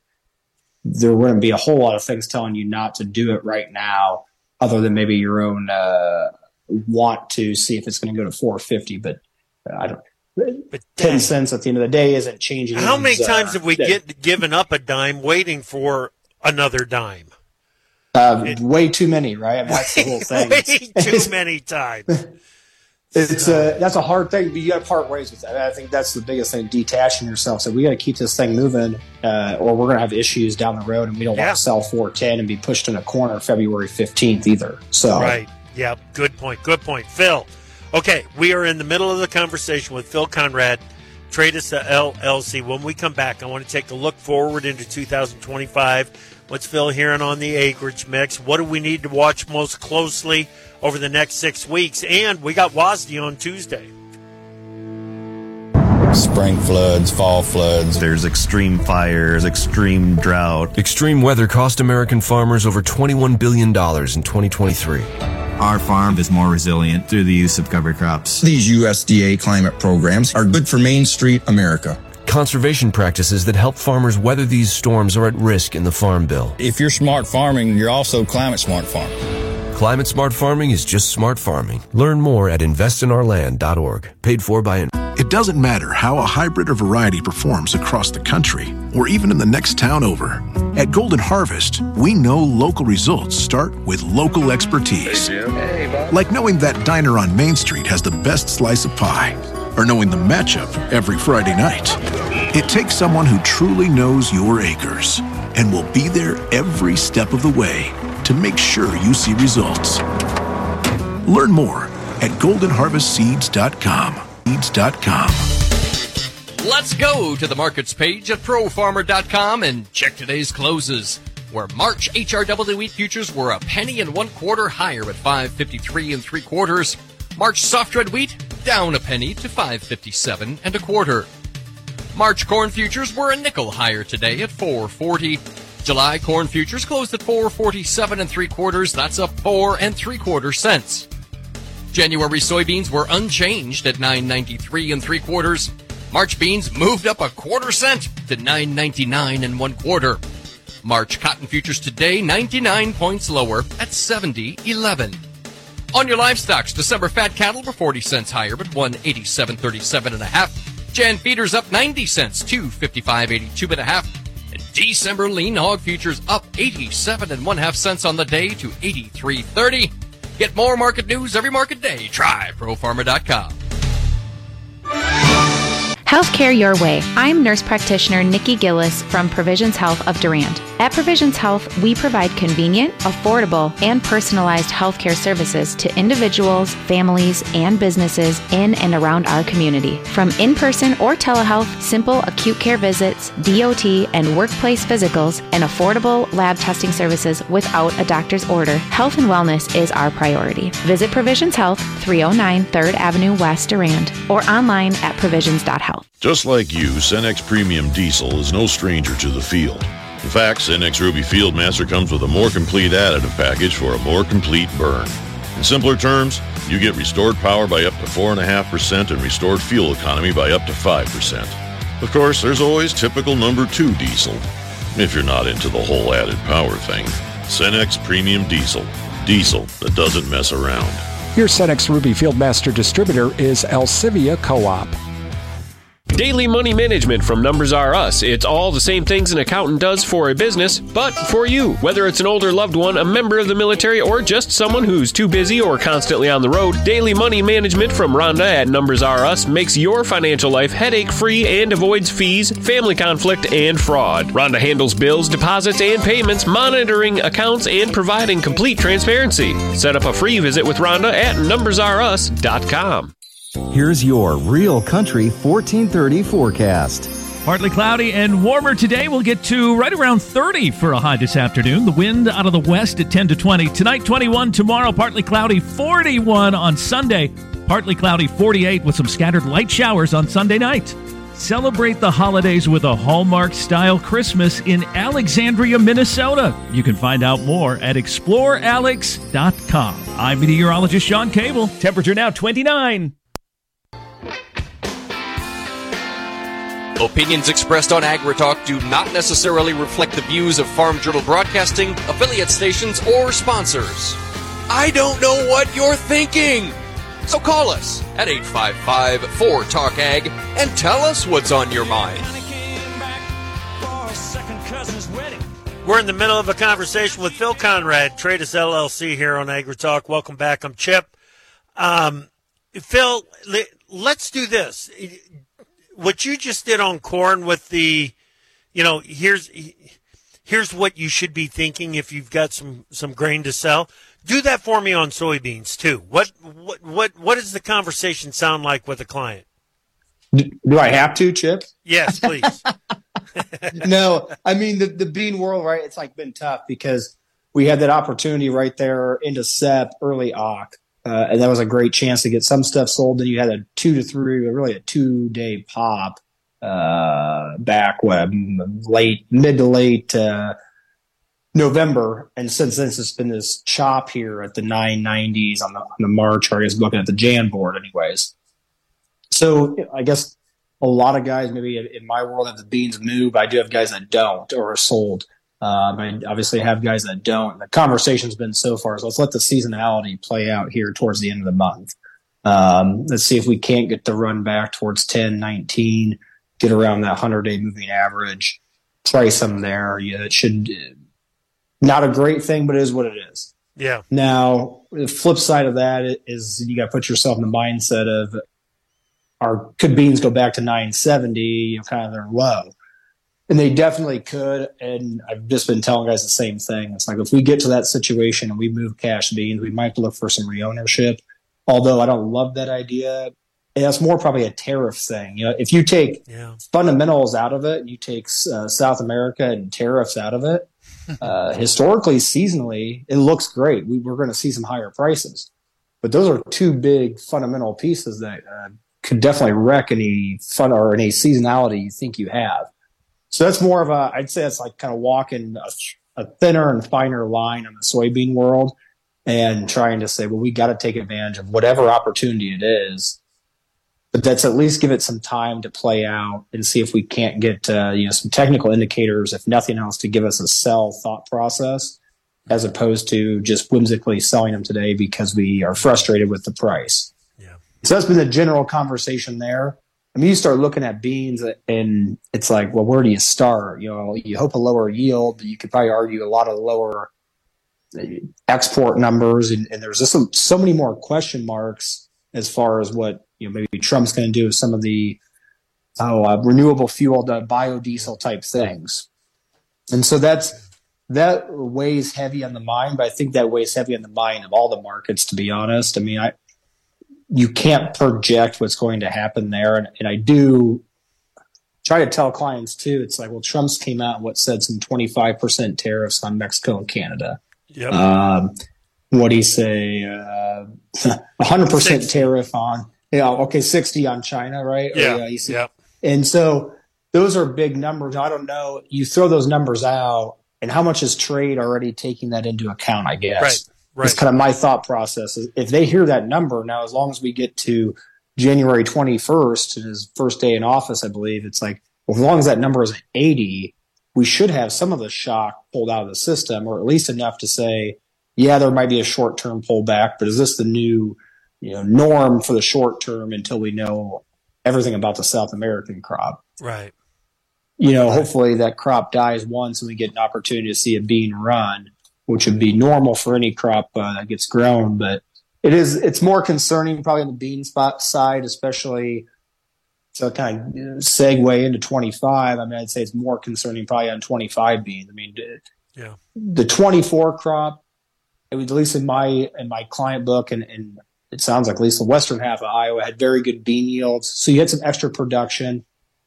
Speaker 2: there wouldn't be a whole lot of things telling you not to do it right now, other than maybe your own uh, want to see if it's going to go to four fifty. But uh, I don't. But ten cents at the end of the day isn't changing.
Speaker 18: How many
Speaker 2: uh,
Speaker 18: times have we get given up a dime waiting for another dime?
Speaker 2: Uh, it, way too many, right? I mean, that's the whole thing.
Speaker 18: Way too many times.
Speaker 2: It's a that's a hard thing, but you got to part ways with that. I think that's the biggest thing, detaching yourself. So we got to keep this thing moving, uh, or we're going to have issues down the road, and we don't yeah. want to sell four ten and be pushed in a corner February fifteenth either. So
Speaker 18: right, yeah, good point, good point, Phil. Okay, we are in the middle of the conversation with Phil Conrad, Tradus L L C. When we come back, I want to take a look forward into two thousand twenty-five. What's Phil hearing on the acreage mix? What do we need to watch most closely over the next six weeks? And we got W A S D on Tuesday.
Speaker 3: Spring floods, fall floods. There's extreme fires, extreme drought.
Speaker 4: Extreme weather cost American farmers over twenty-one billion dollars in twenty twenty-three.
Speaker 5: Our farm is more resilient through the use of cover crops.
Speaker 6: These U S D A climate programs are good for Main Street America.
Speaker 4: Conservation practices that help farmers weather these storms are at risk in the Farm Bill.
Speaker 6: If you're smart farming, you're also climate smart farming.
Speaker 4: Climate smart farming is just smart farming. Learn more at invest in our land dot org. Paid for by...
Speaker 22: It doesn't matter how a hybrid or variety performs across the country, or even in the next town over. At Golden Harvest, we know local results start with local expertise.
Speaker 8: Hey, Jim. Hey, Bob.
Speaker 22: Like knowing that diner on Main Street has the best slice of pie, or knowing the matchup every Friday night. It takes someone who truly knows your acres and will be there every step of the way to make sure you see results. Learn more at golden harvest seeds dot com. Seeds dot com.
Speaker 19: Let's go to the markets page at pro farmer dot com and check today's closes, where March H R W wheat futures were a penny and one quarter higher at five fifty-three and three quarters. March soft red wheat down a penny to five fifty-seven and a quarter. March corn futures were a nickel higher today at four forty. July corn futures closed at four forty-seven and three quarters. That's up four and three quarter cents. January soybeans were unchanged at nine ninety-three and three quarters. March beans moved up a quarter cent to nine ninety-nine and one quarter. March cotton futures today ninety-nine points lower at seventy eleven. On your livestocks, December fat cattle were forty cents higher at one eighty-seven thirty-seven and a half. Jan feeders up ninety cents, two fifty-five eighty-two and a half. And December lean hog futures up eighty-seven and one half cents on the day to eighty-three thirty. Get more market news every market day. Try pro farmer dot com.
Speaker 23: Healthcare your way. I'm nurse practitioner Nikki Gillis from Provisions Health of Durand. At Provisions Health, we provide convenient, affordable, and personalized healthcare services to individuals, families, and businesses in and around our community. From in-person or telehealth, simple acute care visits, D O T, and workplace physicals, and affordable lab testing services without a doctor's order, health and wellness is our priority. Visit Provisions Health, three oh nine third Avenue West, Durand, or online at provisions dot health.
Speaker 9: Just like you, Cenex Premium Diesel is no stranger to the field. In fact, Cenex Ruby Fieldmaster comes with a more complete additive package for a more complete burn. In simpler terms, you get restored power by up to four point five percent and restored fuel economy by up to five percent. Of course, there's always typical number two diesel, if you're not into the whole added power thing. Cenex Premium Diesel. Diesel that doesn't mess around.
Speaker 10: Your Cenex Ruby Fieldmaster distributor is Alcivia Co-op.
Speaker 24: Daily money management from Numbers R Us. It's all the same things an accountant does for a business, but for you. Whether it's an older loved one, a member of the military, or just someone who's too busy or constantly on the road, daily money management from Rhonda at Numbers R Us makes your financial life headache-free and avoids fees, family conflict, and fraud. Rhonda handles bills, deposits, and payments, monitoring accounts, and providing complete transparency. Set up a free visit with Rhonda at numbers r us dot com.
Speaker 16: Here's your Real Country fourteen thirty forecast.
Speaker 17: Partly cloudy and warmer today. We'll get to right around thirty for a high this afternoon. The wind out of the west at ten to twenty. Tonight, twenty-one. Tomorrow, partly cloudy, forty-one on Sunday. Partly cloudy, forty-eight with some scattered light showers on Sunday night. Celebrate the holidays with a Hallmark-style Christmas in Alexandria, Minnesota. You can find out more at explore alex dot com. I'm meteorologist Sean Cable. Temperature now twenty-nine.
Speaker 19: Opinions expressed on AgriTalk do not necessarily reflect the views of Farm Journal Broadcasting, affiliate stations, or sponsors. I don't know what you're thinking! So call us at eight five five, four, talk ag and tell us what's on your mind.
Speaker 18: We're in the middle of a conversation with Phil Conrad, Tradus L L C here on AgriTalk. Welcome back. I'm Chip. Um, Phil, let's do this. What you just did on corn with the, you know, here's here's what you should be thinking if you've got some, some grain to sell. Do that for me on soybeans too. What what what what does the conversation sound like with a client?
Speaker 2: Do I have to, Chip?
Speaker 18: Yes, please.
Speaker 2: No, I mean the the bean world, right? It's like been tough because we had that opportunity right there into S E P, early O C, uh, and that was a great chance to get some stuff sold. Then you had a two to three, really a two day pop uh, back when late, mid to late uh, November, and since then it's been this chop here at the nine nineties on the on the March, or I guess looking at the Jan board, anyways. So I guess a lot of guys, maybe in my world, have the beans move. I do have guys that don't or are sold. Um, I obviously have guys that don't. The conversation's been so far, so let's let the seasonality play out here towards the end of the month. Um, let's see if we can't get the run back towards ten, nineteen, get around that hundred-day moving average, price them there. Yeah, it should not a great thing, but it is what it is.
Speaker 18: Yeah.
Speaker 2: Now, the flip side of that is you got to put yourself in the mindset of, are could beans go back to nine seventy, you know, kind of their low? And they definitely could, and I've just been telling guys the same thing. It's like if we get to that situation and we move cash beans, we might have to look for some reownership, although I don't love that idea. And that's more probably a tariff thing. You know, if you take
Speaker 18: yeah.
Speaker 2: fundamentals out of it, and you take uh, South America and tariffs out of it, uh, historically, seasonally, it looks great. We, we're going to see some higher prices. But those are two big fundamental pieces that uh, could definitely wreck any fun or any seasonality you think you have. So that's more of a, I'd say it's like kind of walking a, a thinner and finer line on the soybean world and trying to say, well, we got to take advantage of whatever opportunity it is, but that's at least give it some time to play out and see if we can't get, uh, you know, some technical indicators, if nothing else, to give us a sell thought process, as opposed to just whimsically selling them today because we are frustrated with the price.
Speaker 18: Yeah.
Speaker 2: So that's been the general conversation there. I mean, you start looking at beans and it's like, well, where do you start? You know, you hope a lower yield. You could probably argue a lot of lower export numbers. And, and there's just so, so many more question marks as far as what, you know, maybe Trump's going to do with some of the oh, uh, renewable fuel, the biodiesel type things. And so that's, that weighs heavy on the mind, but I think that weighs heavy on the mind of all the markets, to be honest. I mean, I, you can't project what's going to happen there. And, and I do try to tell clients too, it's like, well, Trump's came out and what said some twenty-five percent tariffs on Mexico and Canada.
Speaker 18: Yep.
Speaker 2: Um, what do you say? Uh, one hundred percent tariff on, you know, okay, sixty on China, right?
Speaker 18: Yeah.
Speaker 2: Or, uh, you see,
Speaker 18: yep.
Speaker 2: And so those are big numbers. I don't know. You throw those numbers out, and how much is trade already taking that into account, I guess.
Speaker 18: Right. Right.
Speaker 2: It's kind of my thought process. If they hear that number now, as long as we get to January twenty-first, his first day in office, I believe, it's like, well, as long as that number is eighty, we should have some of the shock pulled out of the system, or at least enough to say, yeah, there might be a short-term pullback, but is this the new, you know, norm for the short term until we know everything about the South American crop?
Speaker 18: Right.
Speaker 2: You know, right. Hopefully that crop dies once and we get an opportunity to see a bean run, which would be normal for any crop uh, that gets grown. But it is, it's more concerning probably on the bean spot side, especially to kind of segue into twenty-five. I mean, I'd say it's more concerning probably on twenty-five beans. I mean,
Speaker 18: yeah.
Speaker 2: The twenty-four crop, it was, at least in my, in my client book, and, and it sounds like at least the western half of Iowa had very good bean yields. So you had some extra production.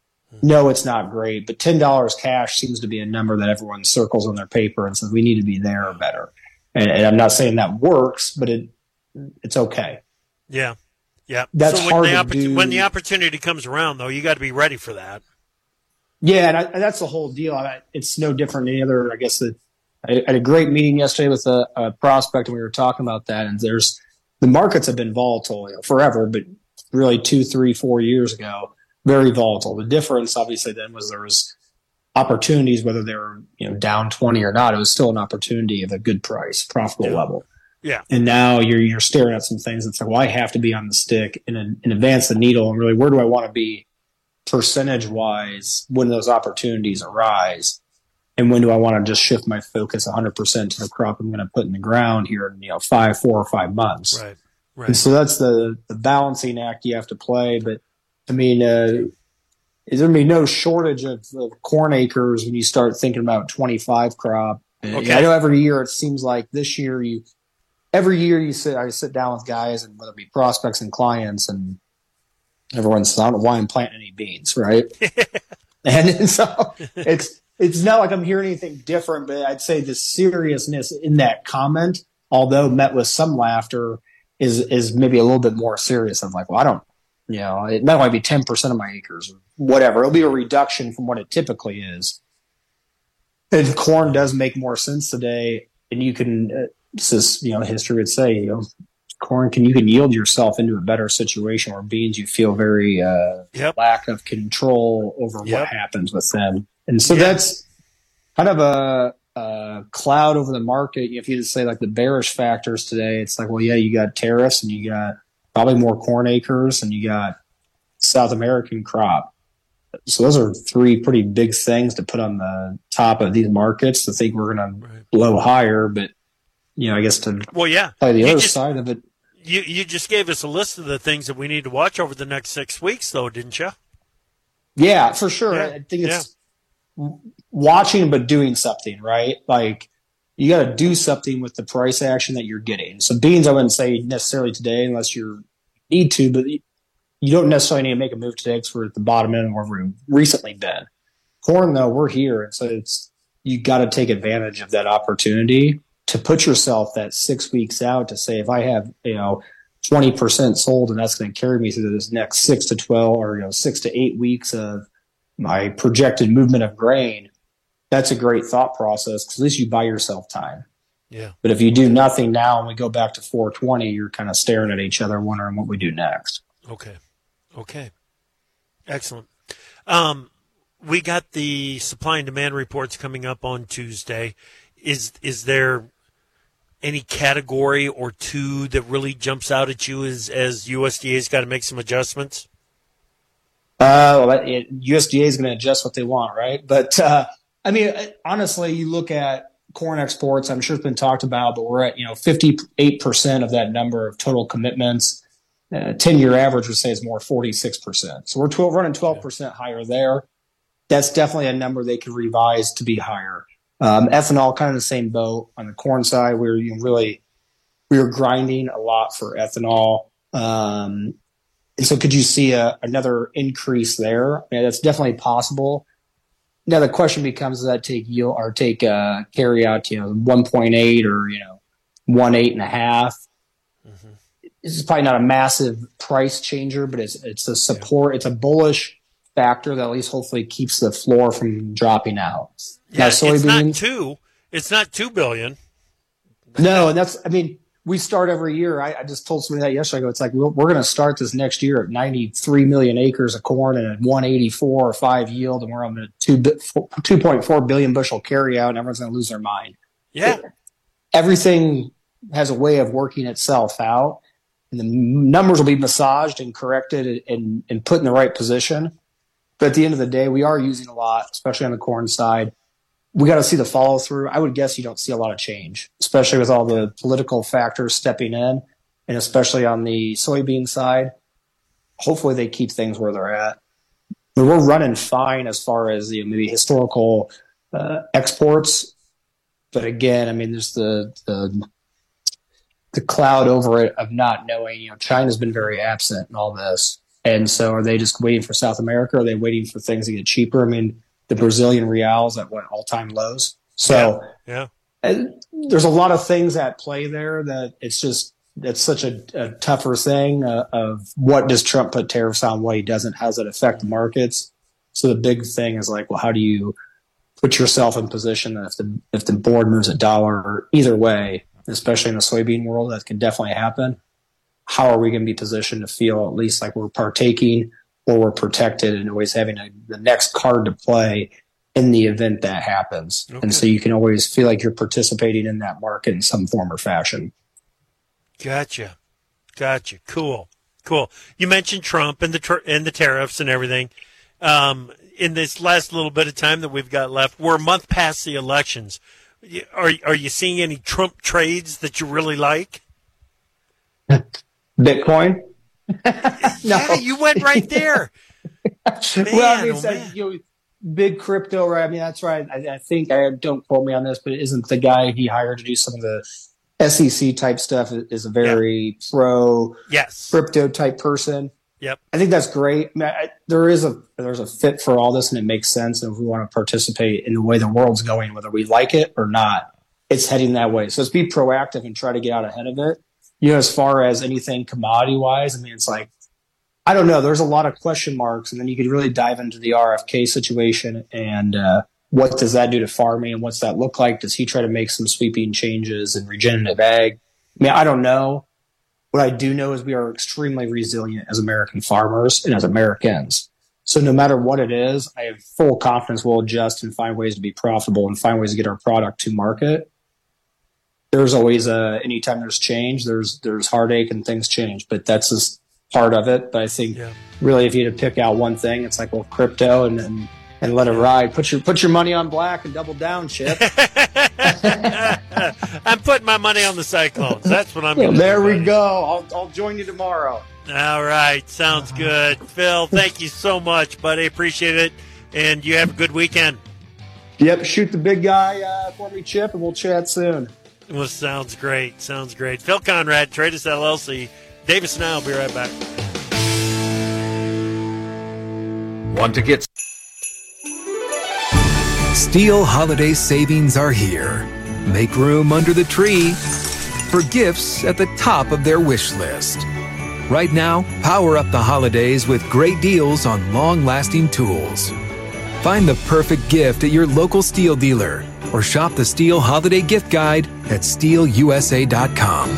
Speaker 2: No, it's not great, but ten dollars cash seems to be a number that everyone circles on their paper and says we need to be there or better. And, and I'm not saying that works, but it it's okay.
Speaker 18: Yeah, yeah.
Speaker 2: That's
Speaker 18: so when
Speaker 2: hard
Speaker 18: the
Speaker 2: to
Speaker 18: oppor-
Speaker 2: do.
Speaker 18: When the opportunity comes around, though, you got to be ready for that.
Speaker 2: Yeah, and, I, and that's the whole deal. I, it's no different than any other. I guess that I had a great meeting yesterday with a, a prospect, and we were talking about that. And there's the markets have been volatile, you know, forever, but really two, three, four years ago. Very volatile. The difference, obviously, then was there was opportunities, whether they were, you know, down twenty or not. It was still an opportunity of a good price, profitable
Speaker 18: yeah.
Speaker 2: level.
Speaker 18: Yeah.
Speaker 2: And now you're you're staring at some things that's like, well, I have to be on the stick and, and advance the needle. And really, where do I want to be percentage wise when those opportunities arise? And when do I want to just shift my focus one hundred percent to the crop I'm going to put in the ground here in, you know, five, four or five months?
Speaker 18: Right.
Speaker 2: Right. And so that's the, the balancing act you have to play. But, I mean, uh, there's going to be no shortage of, of corn acres when you start thinking about twenty-five crop. Okay. I know every year it seems like this year you every year you sit I sit down with guys, and whether it be prospects and clients, and everyone's I don't know why I'm planting any beans, right? And so it's it's not like I'm hearing anything different, but I'd say the seriousness in that comment, although met with some laughter, is is maybe a little bit more serious. I'm like, well, I don't, you know, it might only be ten percent of my acres or whatever. It'll be a reduction from what it typically is. And corn does make more sense today, and you can, uh, this is, you know, history would say, you know, corn can, you can yield yourself into a better situation, where beans you feel very uh,
Speaker 18: yep.
Speaker 2: lack of control over
Speaker 18: yep.
Speaker 2: what happens with them. And so
Speaker 18: yeah.
Speaker 2: that's kind of a, a cloud over the market. If you just say like the bearish factors today, it's like, well, yeah, you got tariffs, and you got probably more corn acres, and you got South American crop. So those are three pretty big things to put on the top of these markets to think we're going to right. blow higher. But, you know, I guess to
Speaker 18: well, yeah.
Speaker 2: play the
Speaker 18: you
Speaker 2: other
Speaker 18: just,
Speaker 2: side of it.
Speaker 18: You you just gave us a list of the things that we need to watch over the next six weeks, though, didn't you?
Speaker 2: Yeah, for sure.
Speaker 18: Yeah.
Speaker 2: I think it's yeah. watching but doing something, right? Like, you got to do something with the price action that you're getting. So beans, I wouldn't say necessarily today unless you need to, but you don't necessarily need to make a move today because we're at the bottom end where we've recently been. Corn, though, we're here. And so it's, you got to take advantage of that opportunity to put yourself that six weeks out to say, if I have, you know, twenty percent sold, and that's going to carry me through this next six to twelve or, you know, six to eight weeks of my projected movement of grain, that's a great thought process because at least you buy yourself time.
Speaker 18: Yeah.
Speaker 2: But if you do nothing now and we go back to four twenty, you're kind of staring at each other wondering what we do next.
Speaker 18: Okay. Okay. Excellent. Um, we got the supply and demand reports coming up on Tuesday. Is is there any category or two that really jumps out at you as, as U S D A's got to make some adjustments?
Speaker 2: Uh, well, it, U S D A is going to adjust what they want, right? But, uh, I mean, honestly, you look at corn exports, I'm sure it's been talked about, but we're at, you know, fifty-eight percent of that number of total commitments. Uh, ten-year average would say is more forty-six percent. So we're twelve, running twelve percent higher there. That's definitely a number they could revise to be higher. Um, ethanol, kind of the same boat. On the corn side, we were you know, really we were grinding a lot for ethanol. Um, and so could you see a, another increase there? Yeah, that's definitely possible. Now the question becomes, does that take yield or take uh, carry out, you know, one point eight or, you know, one eight and a half? This is probably not a massive price changer, but it's it's a support. It's a bullish factor that at least hopefully keeps the floor from dropping out.
Speaker 18: Yeah, now, soybeans, it's not two. It's not two billion.
Speaker 2: No, and that's. I mean, we start every year. I, I just told somebody that yesterday. I go, it's like we're, we're going to start this next year at ninety-three million acres of corn and at one eighty-four or five yield, and we're on the two two point four billion bushel carry out, and everyone's going to lose their mind.
Speaker 18: Yeah,
Speaker 2: it, everything has a way of working itself out. And the numbers will be massaged and corrected and, and put in the right position. But at the end of the day, we are using a lot, especially on the corn side. We got to see the follow through. I would guess you don't see a lot of change, especially with all the political factors stepping in, and especially on the soybean side. Hopefully they keep things where they're at. But we're running fine as far as the maybe historical uh, exports. But again, I mean, there's the the the cloud over it of not knowing, you know, China's been very absent in all this. And so are they just waiting for South America? Are they waiting for things to get cheaper? I mean, the Brazilian reals at what, all-time lows? So
Speaker 18: yeah, yeah.
Speaker 2: And there's a lot of things at play there that it's just, it's such a, a tougher thing uh, of what does Trump put tariffs on, what he doesn't, how does it affect the markets? So the big thing is like, well, how do you put yourself in position that if the, if the board moves a dollar either way, especially in the soybean world, that can definitely happen. How are we going to be positioned to feel at least like we're partaking or we're protected and always having a, the next card to play in the event that happens? Okay. And so you can always feel like you're participating in that market in some form or fashion.
Speaker 18: Gotcha. Gotcha. Cool. Cool. You mentioned Trump and the ter- and the tariffs and everything. Um, in this last little bit of time that we've got left, we're a month past the elections. Are are you seeing any Trump trades that you really like?
Speaker 2: Bitcoin?
Speaker 18: no. Yeah, you went right there. Man,
Speaker 2: well, I mean,
Speaker 18: oh,
Speaker 2: so, you know, big crypto, right? I mean, that's right. I, I think, I don't quote me on this, but isn't the guy he hired to do some of the S E C type stuff is a very yeah. pro
Speaker 18: yes.
Speaker 2: crypto type person?
Speaker 18: Yep.
Speaker 2: I think that's great. I mean, I, there is a there's a fit for all this, and it makes sense. And if we want to participate in the way the world's going, whether we like it or not, it's heading that way. So let's be proactive and try to get out ahead of it. You know, as far as anything commodity wise, I mean, it's like, I don't know. There's a lot of question marks, and then you could really dive into the R F K situation and uh, what does that do to farming and what's that look like? Does he try to make some sweeping changes in regenerative ag? I mean, I don't know. What I do know is we are extremely resilient as American farmers and as Americans. So no matter what it is, I have full confidence we'll adjust and find ways to be profitable and find ways to get our product to market. There's always a, anytime there's change, there's, there's heartache and things change, but that's just part of it. But I think yeah. really if you had to pick out one thing, it's like, well, crypto and and, and let it ride. Put your, put your money on black and double down, Chip.
Speaker 18: I'm putting my money on the Cyclones. That's what I'm
Speaker 2: well,
Speaker 18: going to do.
Speaker 2: There we go. I'll, I'll join you tomorrow.
Speaker 18: All right. Sounds good. Phil, thank you so much, buddy. Appreciate it. And you have a good weekend.
Speaker 2: Yep. Shoot the big guy uh, for me, Chip, and we'll chat soon.
Speaker 18: Well, sounds great. Sounds great. Phil Conrad, Tradus L L C. Davis and I will be right back.
Speaker 7: Want to get...
Speaker 8: Steel holiday savings are here. Make room under the tree for gifts at the top of their wish list. Right now, power up the holidays with great deals on long-lasting tools. Find the perfect gift at your local Steel dealer or shop the Steel Holiday Gift Guide at steel u s a dot com.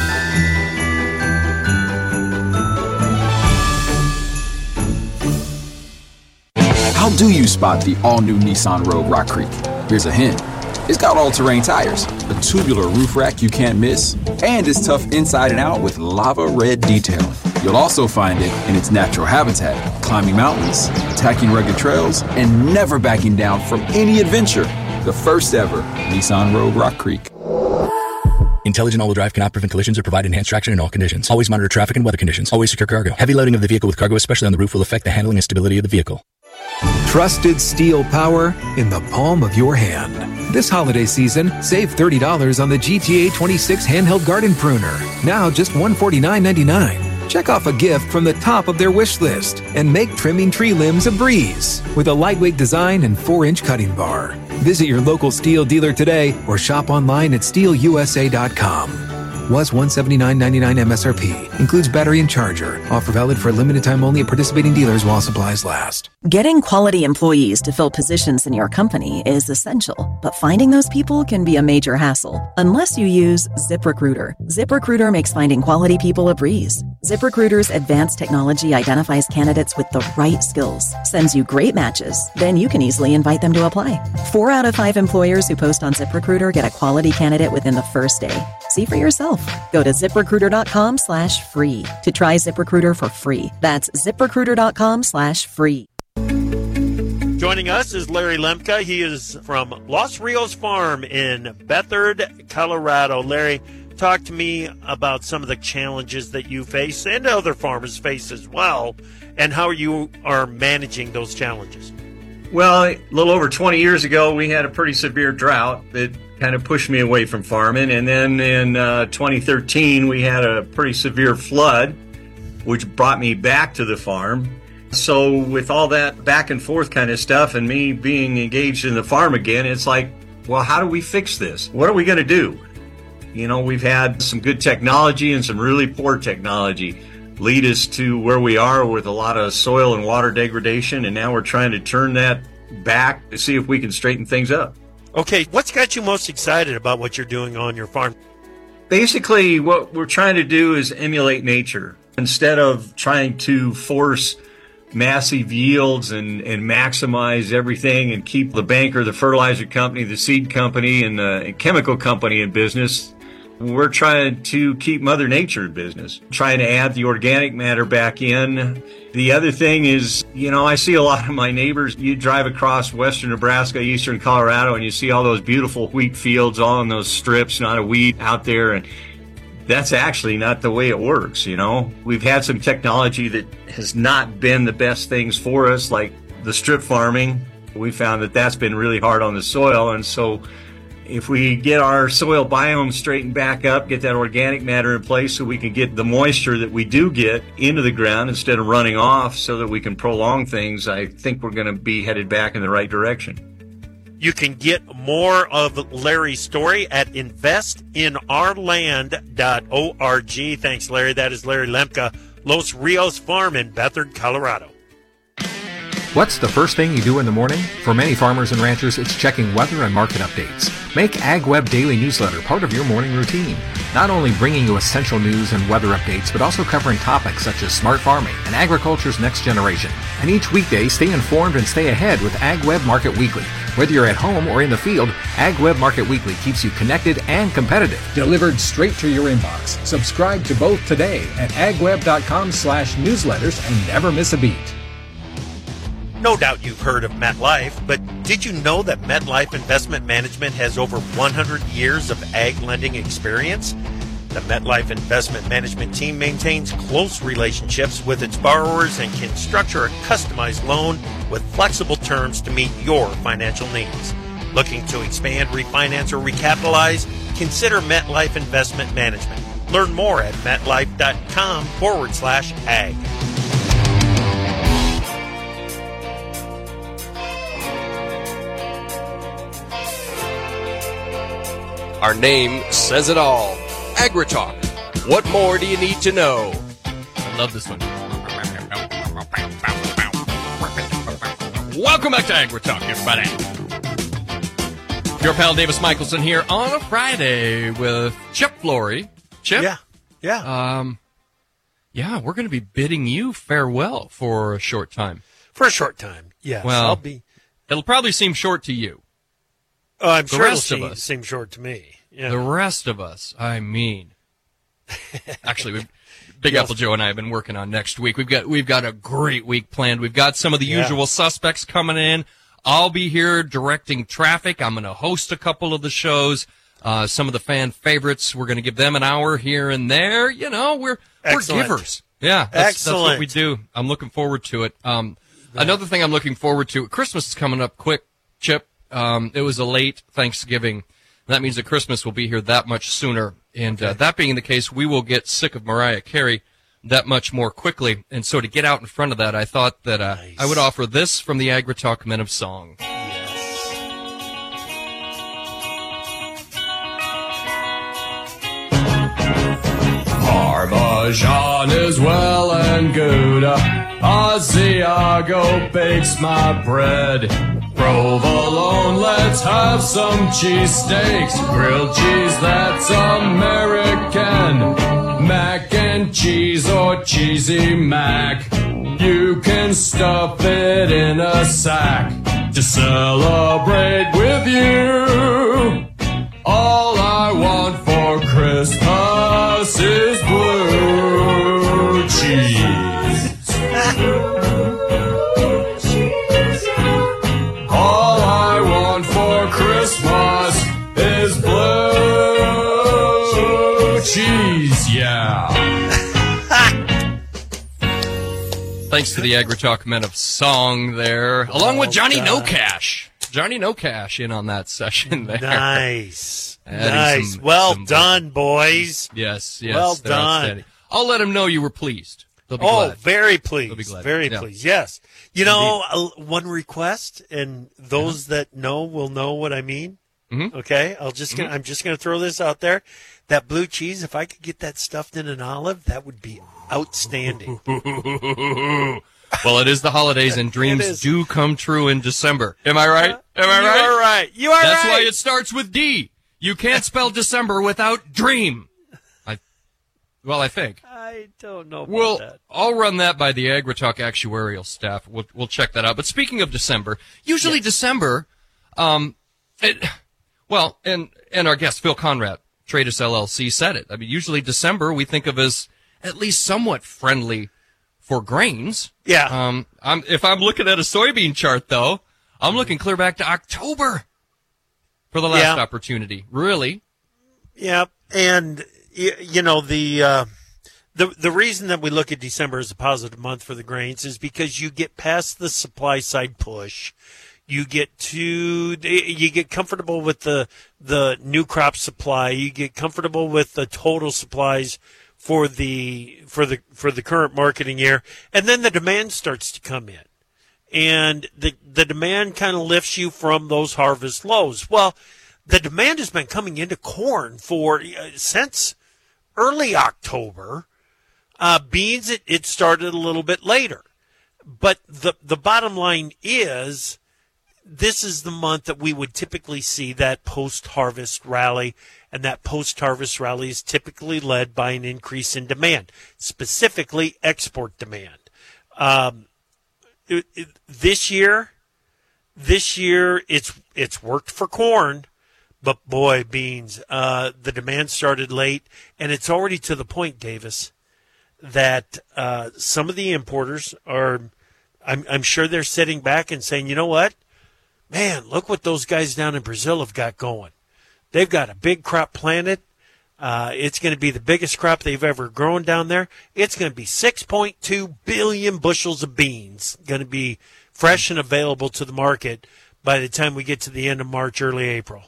Speaker 11: How do you spot the all-new Nissan Rogue Rock Creek? Here's a hint. It's got all-terrain tires, a tubular roof rack you can't miss, and it's tough inside and out with lava red detailing. You'll also find it in its natural habitat, climbing mountains, attacking rugged trails, and never backing down from any adventure. The first ever Nissan Rogue Rock Creek.
Speaker 12: Intelligent all-wheel drive cannot prevent collisions or provide enhanced traction in all conditions. Always monitor traffic and weather conditions. Always secure cargo. Heavy loading of the vehicle with cargo, especially on the roof, will affect the handling and stability of the vehicle.
Speaker 8: Trusted steel power in the palm of your hand. This holiday season, save thirty dollars on the G T A twenty-six handheld garden pruner. Now just one hundred forty-nine ninety-nine. Check off a gift from the top of their wish list and make trimming tree limbs a breeze with a lightweight design and four inch cutting bar. Visit your local Steel dealer today or shop online at steel u s a dot com. Was one hundred seventy-nine ninety-nine M S R P. Includes battery and charger. Offer valid for a limited time only at participating dealers while supplies last.
Speaker 13: Getting quality employees to fill positions in your company is essential, but finding those people can be a major hassle unless you use ZipRecruiter. ZipRecruiter makes finding quality people a breeze. ZipRecruiter's advanced technology identifies candidates with the right skills, sends you great matches, then you can easily invite them to apply. Four out of five employers who post on ZipRecruiter get a quality candidate within the first day. See for yourself. Go to ZipRecruiter.com slash free to try ZipRecruiter for free. That's ZipRecruiter.com slash free.
Speaker 18: Joining us is Larry Lemke. He is from Los Rios Farm in Bethard, Colorado. Larry, talk to me about some of the challenges that you face and other farmers face as well, and how you are managing those challenges.
Speaker 14: Well, a little over twenty years ago, we had a pretty severe drought that kind of pushed me away from farming. And then in uh, twenty thirteen, we had a pretty severe flood, which brought me back to the farm. So with all that back and forth kind of stuff and me being engaged in the farm again, it's like, well, how do we fix this? What are we going to do? You know, we've had some good technology and some really poor technology lead us to where we are with a lot of soil and water degradation, and now we're trying to turn that back to see if we can straighten things up.
Speaker 18: Okay, what's got you most excited about what you're doing on your farm?
Speaker 14: Basically, what we're trying to do is emulate nature. Instead of trying to force massive yields and, and maximize everything and keep the banker, the fertilizer company, the seed company, and the chemical company in business, we're trying to keep Mother Nature in business, trying to add the organic matter back in. The other thing is, you know, I see a lot of my neighbors. You drive across western Nebraska, eastern Colorado, and you see all those beautiful wheat fields all in those strips, not a weed out there. And that's actually not the way it works, you know. We've had some technology that has not been the best things for us, like the strip farming. We found that that's been really hard on the soil, and so if we get our soil biome straightened back up, get that organic matter in place so we can get the moisture that we do get into the ground instead of running off so that we can prolong things, I think we're going to be headed back in the right direction.
Speaker 18: You can get more of Larry's story at invest in our land dot org. Thanks, Larry. That is Larry Lemke, Los Rios Farm in Bethard, Colorado.
Speaker 1: What's the first thing you do in the morning? For many farmers and ranchers, it's checking weather and market updates. Make AgWeb Daily Newsletter part of your morning routine. Not only bringing you essential news and weather updates, but also covering topics such as smart farming and agriculture's next generation. And each weekday, stay informed and stay ahead with AgWeb Market Weekly. Whether you're at home or in the field, AgWeb Market Weekly keeps you connected and competitive.
Speaker 10: Delivered straight to your inbox. Subscribe to both today at agweb.com slash newsletters and never miss a beat.
Speaker 18: No doubt you've heard of MetLife, but did you know that MetLife Investment Management has over one hundred years of ag lending experience? The MetLife Investment Management team maintains close relationships with its borrowers and can structure a customized loan with flexible terms to meet your financial needs. Looking to expand, refinance, or recapitalize? Consider MetLife Investment Management. Learn more at metlife.com forward slash ag.
Speaker 19: Our name says it all. AgriTalk. What more do you need to know?
Speaker 17: I love this one.
Speaker 19: Welcome back to AgriTalk, everybody. Your pal Davis Michelson here on a Friday with Chip Flory. Chip?
Speaker 18: Yeah. Yeah.
Speaker 19: Um, yeah, we're going to be bidding you farewell for a short time.
Speaker 18: For a short time, yes.
Speaker 19: Well,
Speaker 18: I'll be.
Speaker 19: It'll probably seem short to you.
Speaker 18: Oh, I'm
Speaker 19: the
Speaker 18: sure
Speaker 19: rest
Speaker 18: it'll
Speaker 19: of
Speaker 18: seem,
Speaker 19: us,
Speaker 18: seem short to me. Yeah.
Speaker 19: The rest of us, I mean, actually, we've, Big yes. Apple Joe and I have been working on next week. We've got we've got a great week planned. We've got some of the yeah. usual suspects coming in. I'll be here directing traffic. I'm going to host a couple of the shows. Uh, some of the fan favorites, we're going to give them an hour here and there. You know, we're
Speaker 18: Excellent.
Speaker 19: we're givers. Yeah, that's,
Speaker 18: Excellent.
Speaker 19: that's what we do. I'm looking forward to it. Um, yeah. Another thing I'm looking forward to, Christmas is coming up quick, Chip. Um, it was a late Thanksgiving. That means that Christmas will be here that much sooner. And okay. uh, that being the case, we will get sick of Mariah Carey that much more quickly. And so to get out in front of that, I thought that uh, nice. I would offer this from the AgriTalk Men of Song.
Speaker 15: Parmesan is well and good. Asiago bakes my bread. Provolone, let's have some cheesesteaks. Grilled cheese, that's American. Mac and cheese or cheesy mac. You can stuff it in a sack to celebrate with you. All I want for Christmas is blue cheese. All I want for Christmas is blue cheese, yeah.
Speaker 19: Thanks to the AgriTalk Men of Song there, along
Speaker 18: oh,
Speaker 19: with Johnny
Speaker 18: God.
Speaker 19: No Cash. Johnny No Cash in on that session there.
Speaker 18: Nice.
Speaker 19: Adding
Speaker 18: nice.
Speaker 19: some-
Speaker 18: well
Speaker 19: some-
Speaker 18: done, boys.
Speaker 19: Yes, yes.
Speaker 18: Well
Speaker 19: they're
Speaker 18: done.
Speaker 19: outstanding. I'll let them know you were pleased. They'll be
Speaker 18: Oh,
Speaker 19: glad.
Speaker 18: very pleased.
Speaker 19: They'll be glad.
Speaker 18: Very
Speaker 19: Yeah.
Speaker 18: pleased. Yes. You know, uh, one request, and those that know will know what I mean.
Speaker 19: Mm-hmm.
Speaker 18: Okay, I'll just gonna,
Speaker 19: Mhm.
Speaker 18: I'm just going to throw this out there. That blue cheese, if I could get that stuffed in an olive, that would be outstanding.
Speaker 19: Well, it is the holidays, and
Speaker 18: It
Speaker 19: dreams
Speaker 18: is.
Speaker 19: do come true in December. Am I right? Am I
Speaker 18: You
Speaker 19: right?
Speaker 18: are right. You are
Speaker 19: That's
Speaker 18: right.
Speaker 19: why it starts with D. You can't spell December without dream. I, well, I think.
Speaker 18: I don't know about
Speaker 19: Well,
Speaker 18: that.
Speaker 19: I'll run that by the AgriTalk actuarial staff. We'll we'll check that out. But speaking of December, usually December, um, it, well, and and our guest Phil Conrad, Tradus L L C, said it. I mean, usually December we think of as at least somewhat friendly for grains.
Speaker 18: Yeah.
Speaker 19: Um, I'm if I'm looking at a soybean chart though, I'm looking clear back to October for the last
Speaker 18: Yeah.
Speaker 19: opportunity. Really?
Speaker 18: Yep. And, you, you know, the, uh, the the reason that we look at December as a positive month for the grains is because you get past the supply side push. You get to you get comfortable with the the new crop supply. You get comfortable with the total supplies for the for the for the current marketing year, and then the demand starts to come in, and the the demand kind of lifts you from those harvest lows. Well, the demand has been coming into corn for uh, since early October. Uh, beans, it, it started a little bit later, but the the bottom line is, this is the month that we would typically see that post-harvest rally, and that post-harvest rally is typically led by an increase in demand, specifically export demand. Um, it, it, this year, this year it's it's worked for corn, but boy, beans, uh, the demand started late, and it's already to the point, Davis, that uh, some of the importers are, I'm, I'm sure they're sitting back and saying, you know what? Man, look what those guys down in Brazil have got going. They've got a big crop planted. Uh, it's going to be the biggest crop they've ever grown down there. It's going to be six point two billion bushels of beans going to be fresh and available to the market by the time we get to the end of March, early April.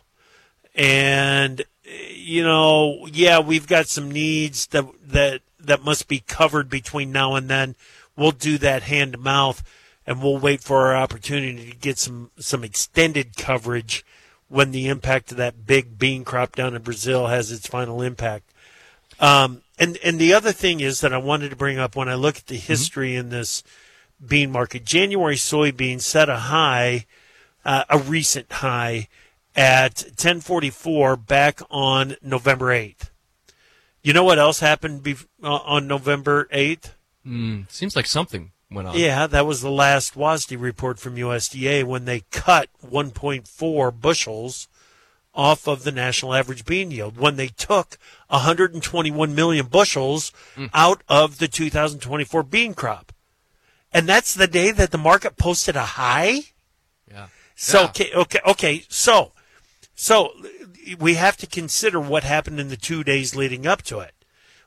Speaker 18: And, you know, yeah, we've got some needs that that, that must be covered between now and then. We'll do that hand to mouth. And we'll wait for our opportunity to get some, some extended coverage when the impact of that big bean crop down in Brazil has its final impact. Um, and, and the other thing is that I wanted to bring up when I look at the history mm-hmm. in this bean market, January soybeans set a high, uh, a recent high at ten forty-four back on November eighth. You know what else happened be- uh, on November eighth?
Speaker 19: Mm, seems like something went on.
Speaker 18: Yeah, that was the last W A S D report from U S D A when they cut one point four bushels off of the national average bean yield, when they took one hundred twenty-one million bushels mm. out of the two thousand twenty-four bean crop. And that's the day that the market posted a high?
Speaker 19: Yeah.
Speaker 18: So,
Speaker 19: yeah.
Speaker 18: okay, okay, okay, so, so we have to consider what happened in the two days leading up to it.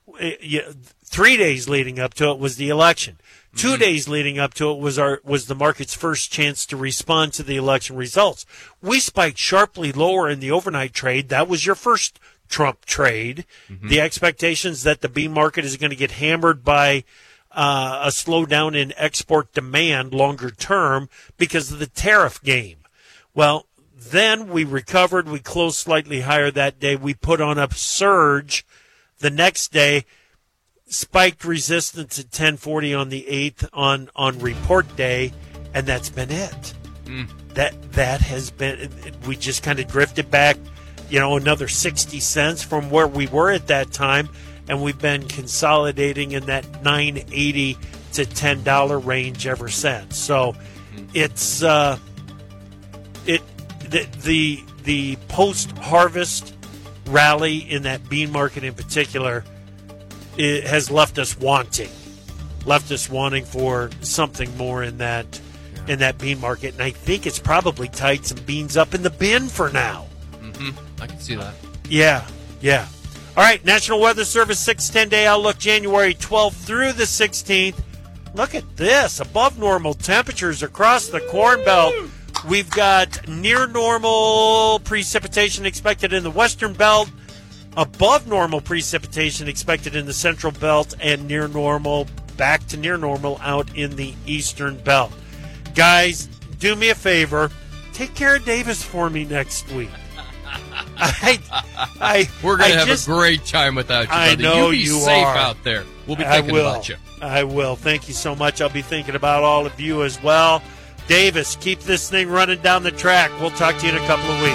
Speaker 18: Three days leading up to it was the election. Two mm-hmm. days leading up to it was our was the market's first chance to respond to the election results. We spiked sharply lower in the overnight trade. That was your first Trump trade. Mm-hmm. The expectations that the bean market is going to get hammered by uh, a slowdown in export demand longer term because of the tariff game. Well, then we recovered. We closed slightly higher that day. We put on a surge the next day. Spiked resistance at ten forty on the eighth on, on report day, and that's been it. Mm. That that has been, we just kind of drifted back, you know, another sixty cents from where we were at that time, and we've been consolidating in that nine eighty to ten dollars range ever since. So mm. it's uh, it the the, the post-harvest rally in that bean market in particular, it has left us wanting, left us wanting for something more in that yeah. in that bean market. And I think it's probably tied some beans up in the bin for now.
Speaker 19: Mm-hmm. I can see that.
Speaker 18: Yeah, yeah. All right, National Weather Service six ten day outlook, January twelfth through the sixteenth. Look at this, above normal temperatures across the Corn Belt. We've got near normal precipitation expected in the Western Belt, above normal precipitation expected in the Central Belt, and near normal, back to near normal out in the Eastern Belt. Guys, do me a favor. Take care of Davis for me next week. I, I,
Speaker 19: We're going to have
Speaker 18: just,
Speaker 19: a great time without you, buddy.
Speaker 18: I know
Speaker 19: you be
Speaker 18: you
Speaker 19: safe
Speaker 18: are.
Speaker 19: out there. We'll be thinking
Speaker 18: I will.
Speaker 19: about you.
Speaker 18: I will. Thank you so much. I'll be thinking about all of you as well. Davis, keep this thing running down the track. We'll talk to you in a couple of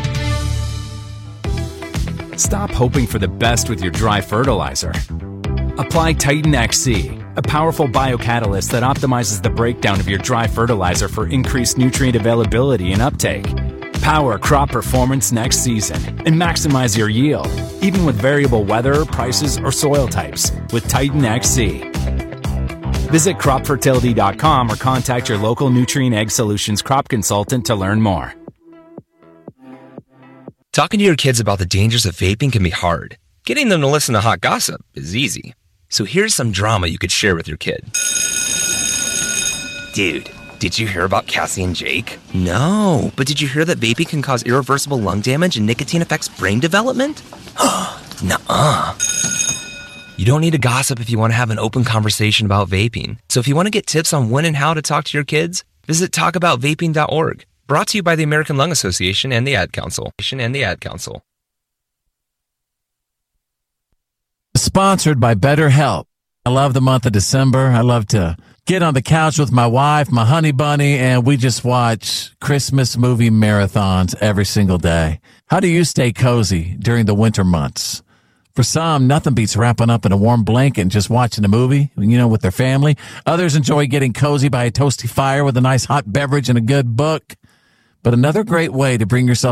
Speaker 3: weeks. Stop hoping for the best with your dry fertilizer. Apply Titan X C, a powerful biocatalyst that optimizes the breakdown of your dry fertilizer for increased nutrient availability and uptake. Power crop performance next season and maximize your yield, even with variable weather, prices, or soil types with Titan X C. Visit crop fertility dot com or contact your local Nutrien Ag Solutions crop consultant to learn more.
Speaker 5: Talking to your kids about the dangers of vaping can be hard. Getting them to listen to hot gossip is easy. So here's some drama you could share with your kid. Dude, did you hear about Cassie and Jake? No, but did you hear that vaping can cause irreversible lung damage and nicotine affects brain development? Nuh-uh. You don't need to gossip if you want to have an open conversation about vaping. So if you want to get tips on when and how to talk to your kids, visit talk about vaping dot org. Brought to you by the American Lung Association and the Ad Council. And the Ad Council.
Speaker 6: Sponsored by BetterHelp. I love the month of December. I love to get on the couch with my wife, my honey bunny, and we just watch Christmas movie marathons every single day. How do you stay cozy during the winter months? For some, nothing beats wrapping up in a warm blanket and just watching a movie, you know, with their family. Others enjoy getting cozy by a toasty fire with a nice hot beverage and a good book. But another great way to bring yourself